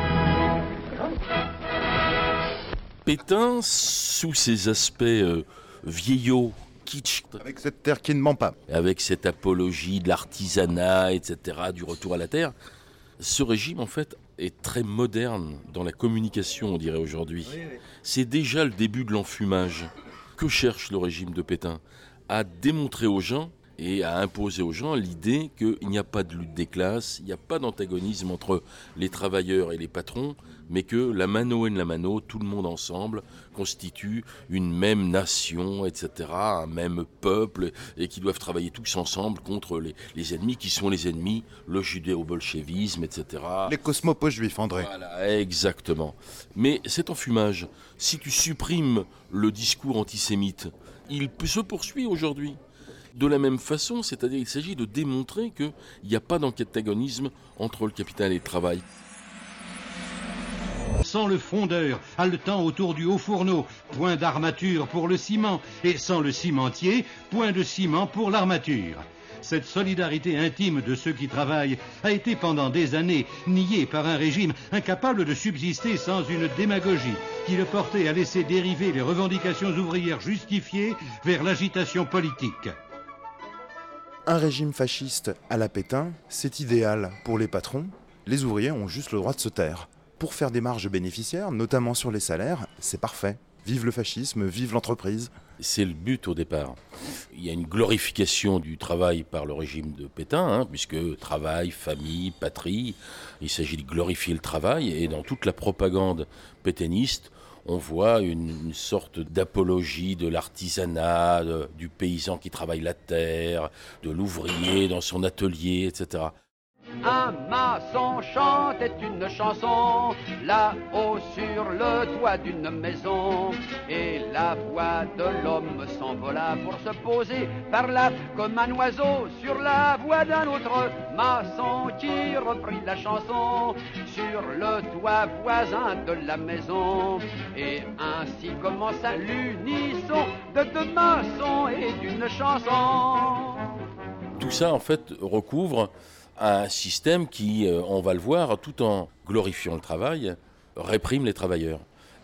Pétain, sous ses aspects vieillots, kitsch, avec cette terre qui ne ment pas, avec cette apologie de l'artisanat, etc., du retour à la terre, ce régime, en fait, est très moderne dans la communication, on dirait aujourd'hui. Oui. C'est déjà le début de l'enfumage. Que cherche le régime de Pétain ? À démontrer aux gens et à imposer aux gens l'idée qu'il n'y a pas de lutte des classes, il n'y a pas d'antagonisme entre les travailleurs et les patrons, mais que la mano et la mano, tout le monde ensemble, constitue une même nation, etc., un même peuple, et qui doivent travailler tous ensemble contre les ennemis qui sont les ennemis, le judéo-bolchevisme, etc. Les cosmopoles juifs, André. Voilà, exactement. Mais cet enfumage, si tu supprimes le discours antisémite, il se poursuit aujourd'hui. De la même façon, c'est-à-dire qu'il s'agit de démontrer qu'il n'y a pas d'antagonisme entre le capital et le travail. Sans le fondeur, haletant autour du haut fourneau, point d'armature pour le ciment, et sans le cimentier, point de ciment pour l'armature. Cette solidarité intime de ceux qui travaillent a été pendant des années niée par un régime incapable de subsister sans une démagogie qui le portait à laisser dériver les revendications ouvrières justifiées vers l'agitation politique. Un régime fasciste à la Pétain, c'est idéal pour les patrons. Les ouvriers ont juste le droit de se taire. Pour faire des marges bénéficiaires, notamment sur les salaires, c'est parfait. Vive le fascisme, vive l'entreprise. C'est le but au départ. Il y a une glorification du travail par le régime de Pétain, puisque travail, famille, patrie, il s'agit de glorifier le travail, et dans toute la propagande pétainiste, on voit une sorte d'apologie de l'artisanat, du paysan qui travaille la terre, de l'ouvrier dans son atelier, etc. Un maçon chantait une chanson là-haut sur le toit d'une maison, et la voix de l'homme s'envola pour se poser par là comme un oiseau sur la voix d'un autre maçon qui reprit la chanson sur le toit voisin de la maison. Et ainsi commença l'unisson de deux maçons et d'une chanson. Tout ça en fait recouvre un système qui, on va le voir, tout en glorifiant le travail, réprime les travailleurs.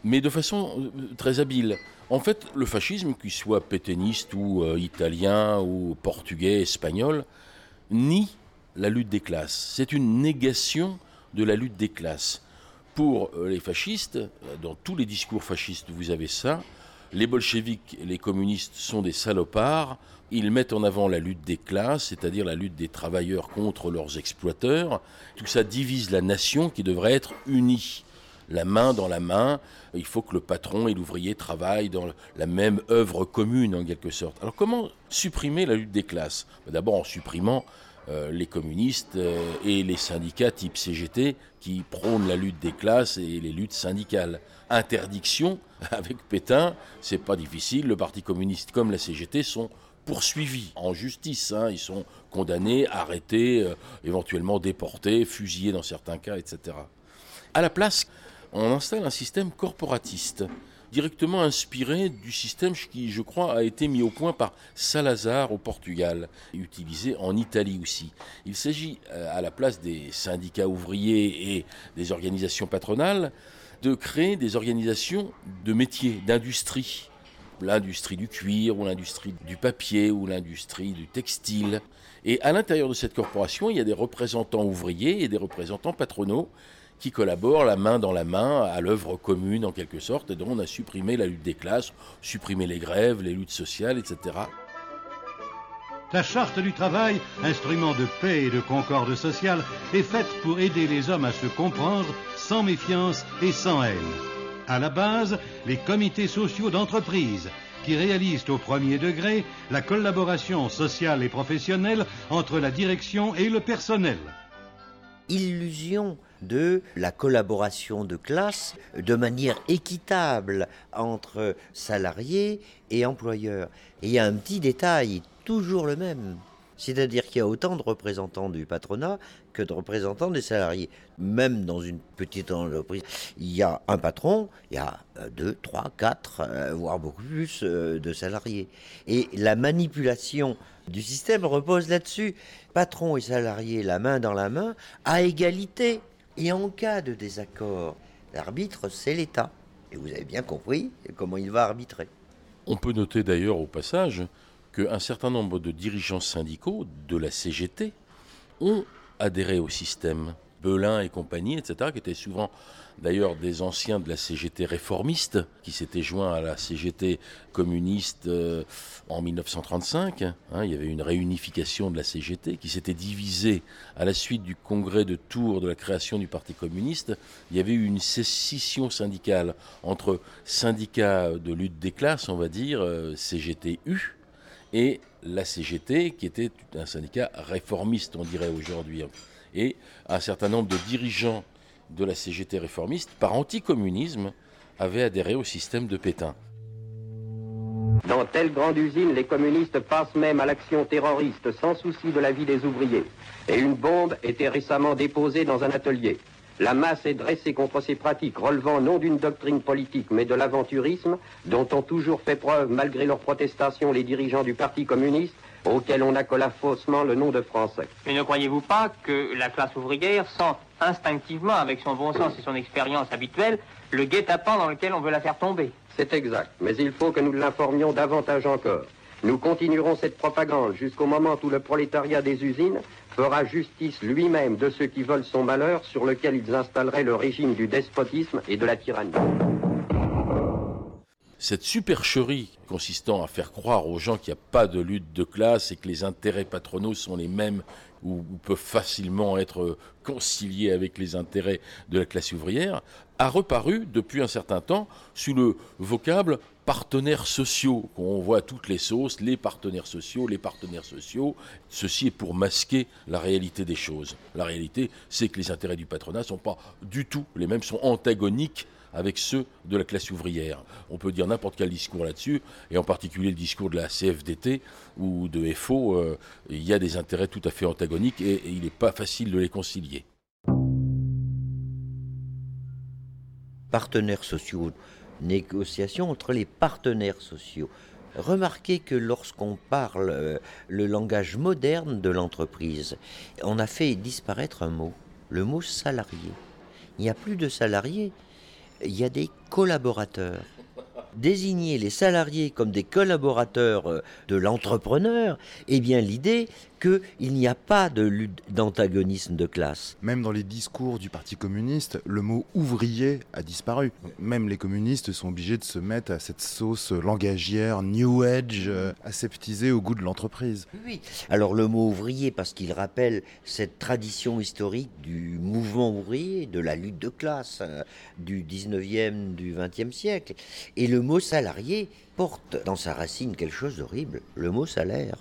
mais de façon très habile. En fait, le fascisme, qu'il soit pétainiste ou italien ou portugais, espagnol, nie la lutte des classes. C'est une négation de la lutte des classes. Pour les fascistes, dans tous les discours fascistes, vous avez ça. Les bolcheviks et les communistes sont des salopards. Ils mettent en avant la lutte des classes, c'est-à-dire la lutte des travailleurs contre leurs exploiteurs. Tout ça divise la nation qui devrait être unie. La main dans la main, il faut que le patron et l'ouvrier travaillent dans la même œuvre commune, en quelque sorte. Alors comment supprimer la lutte des classes ? D'abord en supprimant les communistes et les syndicats type CGT qui prônent la lutte des classes et les luttes syndicales. Interdiction, avec Pétain, c'est pas difficile, le Parti communiste comme la CGT sont poursuivis en justice, ils sont condamnés, arrêtés, éventuellement déportés, fusillés dans certains cas, etc. À la place, on installe un système corporatiste, directement inspiré du système qui, je crois, a été mis au point par Salazar au Portugal, et utilisé en Italie aussi. Il s'agit, à la place des syndicats ouvriers et des organisations patronales, de créer des organisations de métiers, d'industrie. L'industrie du cuir, ou l'industrie du papier, ou l'industrie du textile. Et à l'intérieur de cette corporation, il y a des représentants ouvriers et des représentants patronaux qui collaborent la main dans la main à l'œuvre commune en quelque sorte, et dont on a supprimé la lutte des classes, supprimé les grèves, les luttes sociales, etc. La charte du travail, instrument de paix et de concorde sociale, est faite pour aider les hommes à se comprendre sans méfiance et sans haine. À la base, les comités sociaux d'entreprise, qui réalisent au premier degré la collaboration sociale et professionnelle entre la direction et le personnel. Illusion de la collaboration de classe de manière équitable entre salariés et employeurs. Et il y a un petit détail, toujours le même. C'est-à-dire qu'il y a autant de représentants du patronat que de représentants des salariés. Même dans une petite entreprise, il y a un patron, il y a 2, 3, 4, voire beaucoup plus de salariés. Et la manipulation du système repose là-dessus. Patron et salariés, la main dans la main, à égalité. Et en cas de désaccord, l'arbitre, c'est l'État. Et vous avez bien compris comment il va arbitrer. On peut noter d'ailleurs au passage qu'un certain nombre de dirigeants syndicaux de la CGT ont adhéré au système. Belin et compagnie, etc., qui étaient souvent d'ailleurs des anciens de la CGT réformiste, qui s'étaient joints à la CGT communiste en 1935. Il y avait une réunification de la CGT qui s'était divisée à la suite du congrès de Tours de la création du Parti communiste. Il y avait eu une scission syndicale entre syndicats de lutte des classes, on va dire, CGT-U, et la CGT, qui était un syndicat réformiste, on dirait aujourd'hui. Et un certain nombre de dirigeants de la CGT réformiste, par anticommunisme, avaient adhéré au système de Pétain. Dans telle grande usine, les communistes passent même à l'action terroriste, sans souci de la vie des ouvriers. Et une bombe était récemment déposée dans un atelier. La masse est dressée contre ces pratiques relevant non d'une doctrine politique, mais de l'aventurisme, dont ont toujours fait preuve, malgré leurs protestations, les dirigeants du Parti communiste, auquel on accola faussement le nom de Français. Mais ne croyez-vous pas que la classe ouvrière sent instinctivement, avec son bon sens et son expérience habituelle, le guet-apens dans lequel on veut la faire tomber? C'est exact, mais il faut que nous l'informions davantage encore. Nous continuerons cette propagande jusqu'au moment où le prolétariat des usines fera justice lui-même de ceux qui veulent son malheur, sur lequel ils installeraient le régime du despotisme et de la tyrannie. Cette supercherie consistant à faire croire aux gens qu'il n'y a pas de lutte de classe et que les intérêts patronaux sont les mêmes ou peuvent facilement être conciliés avec les intérêts de la classe ouvrière, a reparu depuis un certain temps sous le vocable partenaires sociaux, qu'on voit à toutes les sauces, les partenaires sociaux. Ceci est pour masquer la réalité des choses. La réalité, c'est que les intérêts du patronat ne sont pas du tout les mêmes, sont antagoniques avec ceux de la classe ouvrière. On peut dire n'importe quel discours là-dessus, et en particulier le discours de la CFDT ou de FO, il y a des intérêts tout à fait antagoniques et il n'est pas facile de les concilier. Partenaires sociaux, négociation entre les partenaires sociaux. Remarquez que lorsqu'on parle le langage moderne de l'entreprise, on a fait disparaître un mot, le mot salarié. Il n'y a plus de salariés. il y a des collaborateurs. Désigner les salariés comme des collaborateurs de l'entrepreneur, eh bien l'idée qu'il n'y a pas de lutte d'antagonisme de classe. Même dans les discours du Parti communiste, le mot ouvrier a disparu. Même les communistes sont obligés de se mettre à cette sauce langagière, New Age, aseptisée au goût de l'entreprise. Oui, alors le mot ouvrier, parce qu'il rappelle cette tradition historique du mouvement ouvrier, de la lutte de classe du 19e, du 20e siècle. Et le mot salarié porte dans sa racine quelque chose d'horrible, le mot salaire.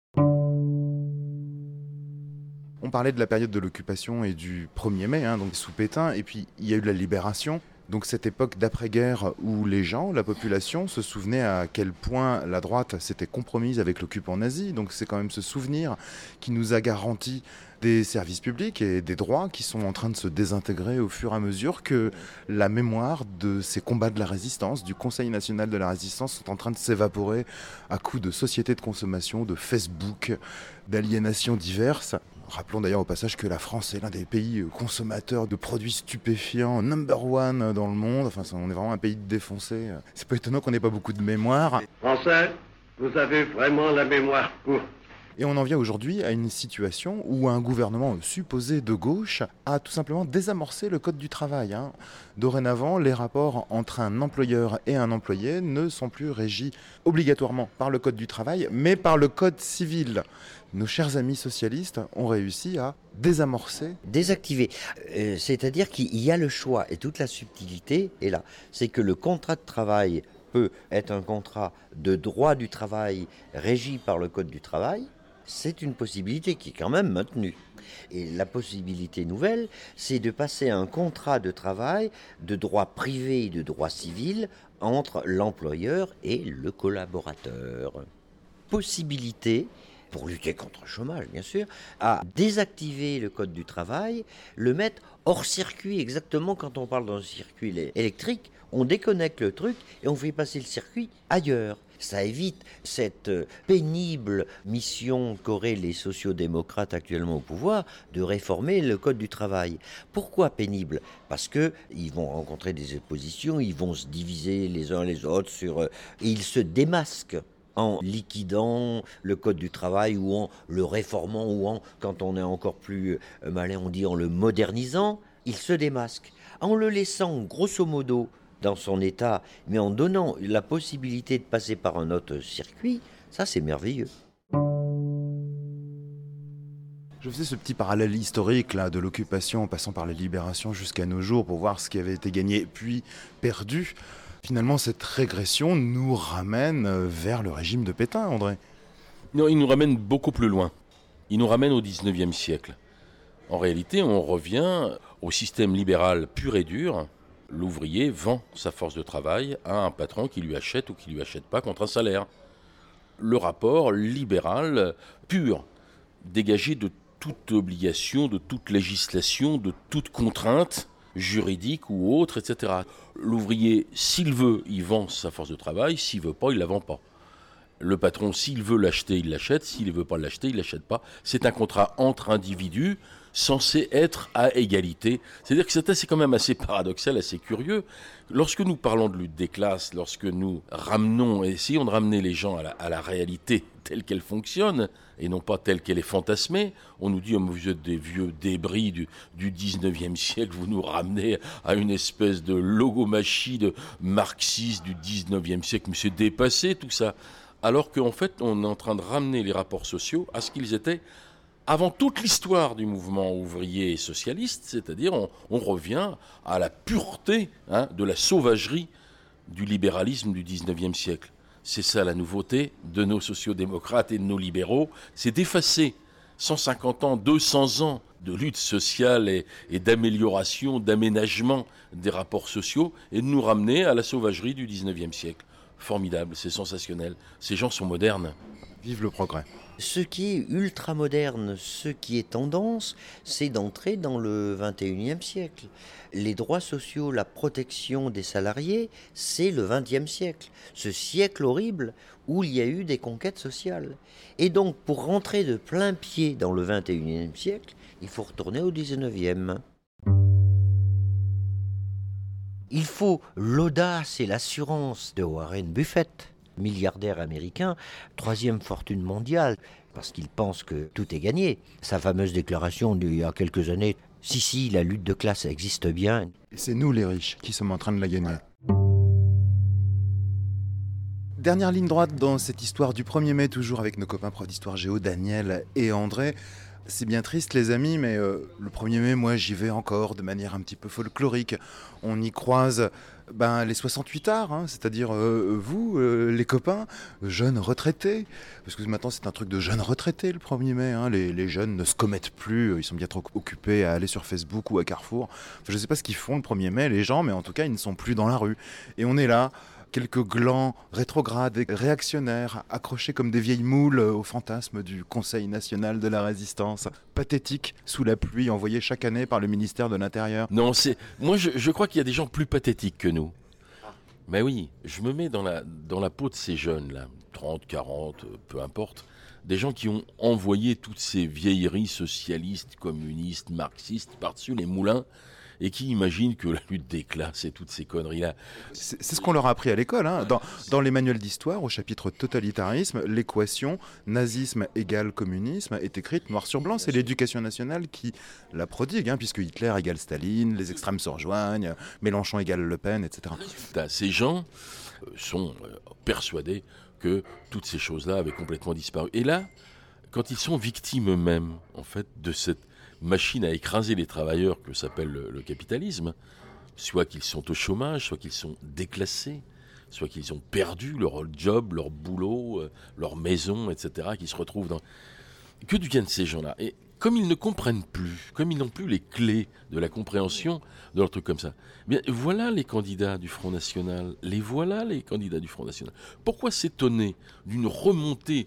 On parlait de la période de l'occupation et du 1er mai, donc sous Pétain, et puis il y a eu la libération. Donc cette époque d'après-guerre où les gens, la population, se souvenaient à quel point la droite s'était compromise avec l'occupant nazi. Donc c'est quand même ce souvenir qui nous a garanti des services publics et des droits qui sont en train de se désintégrer au fur et à mesure que la mémoire de ces combats de la résistance, du Conseil national de la résistance, sont en train de s'évaporer à coups de sociétés de consommation, de Facebook, d'aliénations diverses. Rappelons d'ailleurs au passage que la France est l'un des pays consommateurs de produits stupéfiants #1 dans le monde. Enfin, on est vraiment un pays de défoncés. C'est pas étonnant qu'on n'ait pas beaucoup de mémoire. Français, vous avez vraiment la mémoire courte. Et on en vient aujourd'hui à une situation où un gouvernement supposé de gauche a tout simplement désamorcé le code du travail. Dorénavant, les rapports entre un employeur et un employé ne sont plus régis obligatoirement par le code du travail, mais par le code civil. Nos chers amis socialistes ont réussi à désamorcer. Désactiver. C'est-à-dire qu'il y a le choix, et toute la subtilité est là. C'est que le contrat de travail peut être un contrat de droit du travail régi par le code du travail. C'est une possibilité qui est quand même maintenue. Et la possibilité nouvelle, c'est de passer à un contrat de travail de droit privé et de droit civil entre l'employeur et le collaborateur. Possibilité, pour lutter contre le chômage bien sûr, à désactiver le code du travail, le mettre hors circuit. Exactement, quand on parle d'un circuit électrique, on déconnecte le truc et on fait passer le circuit ailleurs. Ça évite cette pénible mission qu'auraient les sociodémocrates actuellement au pouvoir de réformer le code du travail. Pourquoi pénible ? Parce qu'ils vont rencontrer des oppositions, ils vont se diviser les uns les autres et ils se démasquent en liquidant le code du travail ou en le réformant ou quand on est encore plus malin, on dit en le modernisant, ils se démasquent. En le laissant grosso modo dans son état, mais en donnant la possibilité de passer par un autre circuit, ça c'est merveilleux. Je faisais ce petit parallèle historique là, de l'occupation en passant par la libération jusqu'à nos jours pour voir ce qui avait été gagné puis perdu. Finalement, cette régression nous ramène vers le régime de Pétain, André. Non, il nous ramène beaucoup plus loin. Il nous ramène au 19e siècle. En réalité, on revient au système libéral pur et dur. L'ouvrier vend sa force de travail à un patron qui lui achète ou qui ne lui achète pas contre un salaire. Le rapport libéral pur, dégagé de toute obligation, de toute législation, de toute contrainte juridique ou autre, etc. L'ouvrier, s'il veut, il vend sa force de travail, s'il ne veut pas, il ne la vend pas. Le patron, s'il veut l'acheter, il l'achète, s'il ne veut pas l'acheter, il ne l'achète pas. C'est un contrat entre individus censé être à égalité. C'est-à-dire que c'est quand même assez paradoxal, assez curieux. Lorsque nous parlons de lutte des classes, lorsque nous essayons de ramener les gens à la réalité telle qu'elle fonctionne, et non pas telle qu'elle est fantasmée, on nous dit, vous êtes des vieux débris du 19e siècle, vous nous ramenez à une espèce de logomachie de marxiste du 19e siècle, mais c'est dépassé tout ça. Alors qu'en fait, on est en train de ramener les rapports sociaux à ce qu'ils étaient avant toute l'histoire du mouvement ouvrier et socialiste, c'est-à-dire on revient à la pureté de la sauvagerie du libéralisme du 19e siècle. C'est ça la nouveauté de nos sociodémocrates et de nos libéraux, c'est d'effacer 150 ans, 200 ans de lutte sociale et d'amélioration, d'aménagement des rapports sociaux et de nous ramener à la sauvagerie du 19e siècle. Formidable, c'est sensationnel. Ces gens sont modernes. Vive le progrès. Ce qui est ultra moderne, ce qui est tendance, c'est d'entrer dans le 21e siècle. Les droits sociaux, la protection des salariés, c'est le 20e siècle. Ce siècle horrible où il y a eu des conquêtes sociales. Et donc, pour rentrer de plein pied dans le 21e siècle, il faut retourner au 19e. Il faut l'audace et l'assurance de Warren Buffett, milliardaire américain, 3e fortune mondiale, parce qu'il pense que tout est gagné. Sa fameuse déclaration d'il y a quelques années, si, la lutte de classe existe bien. Et c'est nous les riches qui sommes en train de la gagner. Dernière ligne droite dans cette histoire du 1er mai, toujours avec nos copains profs d'histoire géo, Daniel et André. C'est bien triste les amis, mais le 1er mai, moi j'y vais encore de manière un petit peu folklorique. On y croise les 68 arts, hein, c'est-à-dire vous, les copains, jeunes retraités. Parce que maintenant c'est un truc de jeunes retraités le 1er mai. Hein. Les jeunes ne se commettent plus, ils sont bien trop occupés à aller sur Facebook ou à Carrefour. Enfin, je ne sais pas ce qu'ils font le 1er mai les gens, mais en tout cas ils ne sont plus dans la rue. Et on est là, quelques glands rétrogrades et réactionnaires, accrochés comme des vieilles moules au fantasme du Conseil national de la résistance, pathétique sous la pluie envoyée chaque année par le ministère de l'Intérieur. Non, moi je crois qu'il y a des gens plus pathétiques que nous. Mais oui, je me mets dans la peau de ces jeunes-là, 30, 40, peu importe, des gens qui ont envoyé toutes ces vieilleries socialistes, communistes, marxistes par-dessus les moulins, et qui imaginent que la lutte des classes et toutes ces conneries-là... C'est ce qu'on leur a appris à l'école. Hein. Dans les manuels d'histoire, au chapitre totalitarisme, l'équation nazisme égale communisme est écrite noir sur blanc. C'est l'éducation nationale qui la prodigue, hein, puisque Hitler égale Staline, les extrêmes se rejoignent, Mélenchon égale Le Pen, etc. Ces gens sont persuadés que toutes ces choses-là avaient complètement disparu. Et là, quand ils sont victimes eux-mêmes, en fait, de cette machine à écraser les travailleurs que s'appelle le capitalisme, soit qu'ils sont au chômage, soit qu'ils sont déclassés, soit qu'ils ont perdu leur job, leur boulot, leur maison, etc., qui se retrouvent dans... Que deviennent ces gens-là ? Et comme ils ne comprennent plus, comme ils n'ont plus les clés de la compréhension de leur truc comme ça, bien voilà les candidats du Front National, les candidats du Front National. Pourquoi s'étonner d'une remontée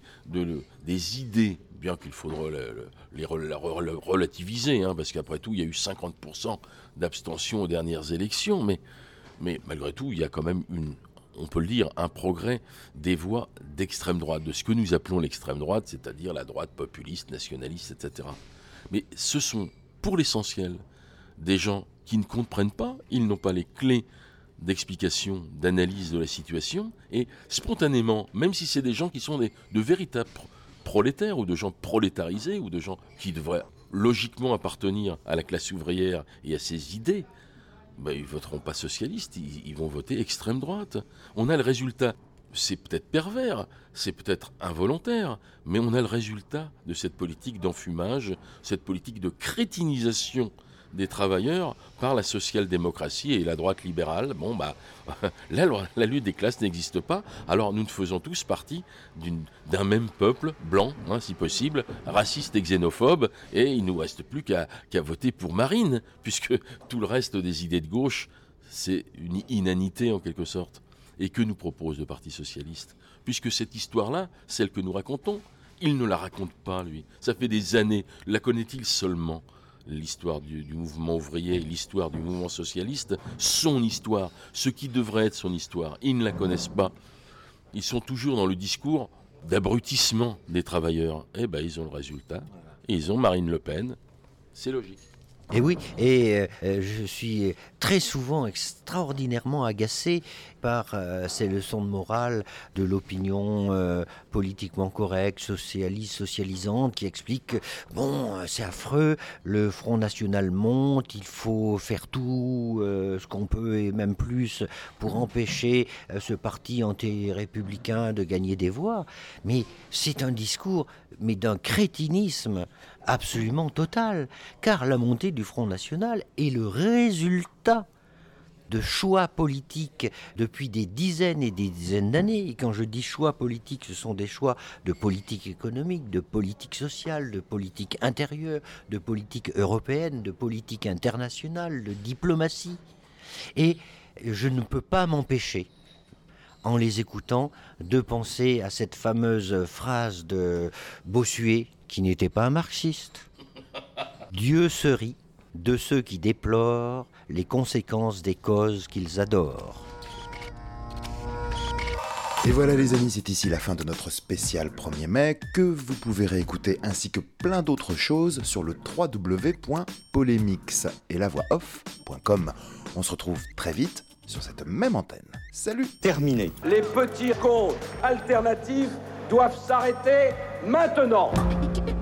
des idées, bien qu'il faudra les relativiser, hein, parce qu'après tout, il y a eu 50% d'abstention aux dernières élections, mais malgré tout, il y a quand même on peut le dire, un progrès des voix d'extrême droite, de ce que nous appelons l'extrême droite, c'est-à-dire la droite populiste, nationaliste, etc. Mais ce sont, pour l'essentiel, des gens qui ne comprennent pas, ils n'ont pas les clés d'explication, d'analyse de la situation, et spontanément, même si c'est des gens qui sont de véritables prolétaires, ou de gens prolétarisés, ou de gens qui devraient logiquement appartenir à la classe ouvrière et à ses idées, ils ne voteront pas socialistes, ils vont voter extrême droite. On a le résultat, c'est peut-être pervers, c'est peut-être involontaire, mais on a le résultat de cette politique d'enfumage, cette politique de crétinisation des travailleurs par la social-démocratie et la droite libérale. La lutte des classes n'existe pas, alors nous faisons tous partie d'un même peuple, blanc, hein, si possible, raciste et xénophobe, et il ne nous reste plus qu'à voter pour Marine, puisque tout le reste des idées de gauche, c'est une inanité en quelque sorte. Et que nous propose le Parti socialiste ? Puisque cette histoire-là, celle que nous racontons, il ne la raconte pas, lui. Ça fait des années. La connaît-il seulement ? L'histoire du mouvement ouvrier, l'histoire du mouvement socialiste, son histoire, ce qui devrait être son histoire. Ils ne la connaissent pas. Ils sont toujours dans le discours d'abrutissement des travailleurs. Ils ont le résultat. Et ils ont Marine Le Pen. C'est logique. Et oui, et je suis très souvent extraordinairement agacé par ces leçons de morale de l'opinion politiquement correcte, socialiste, socialisante, qui explique que, c'est affreux, le Front National monte, il faut faire tout ce qu'on peut et même plus pour empêcher ce parti anti-républicain de gagner des voix. Mais c'est un discours, d'un crétinisme absolument total, car la montée du Front National est le résultat de choix politiques depuis des dizaines et des dizaines d'années. Et quand je dis choix politiques, ce sont des choix de politique économique, de politique sociale, de politique intérieure, de politique européenne, de politique internationale, de diplomatie. Et je ne peux pas m'empêcher, en les écoutant, de penser à cette fameuse phrase de Bossuet, qui n'était pas un marxiste. Dieu se rit de ceux qui déplorent les conséquences des causes qu'ils adorent. Et voilà les amis, c'est ici la fin de notre spécial 1er mai que vous pouvez réécouter ainsi que plein d'autres choses sur le www.polemix et la voix off.com. On se retrouve très vite sur cette même antenne. Salut. Terminé. Les petits comptes alternatifs doivent s'arrêter maintenant.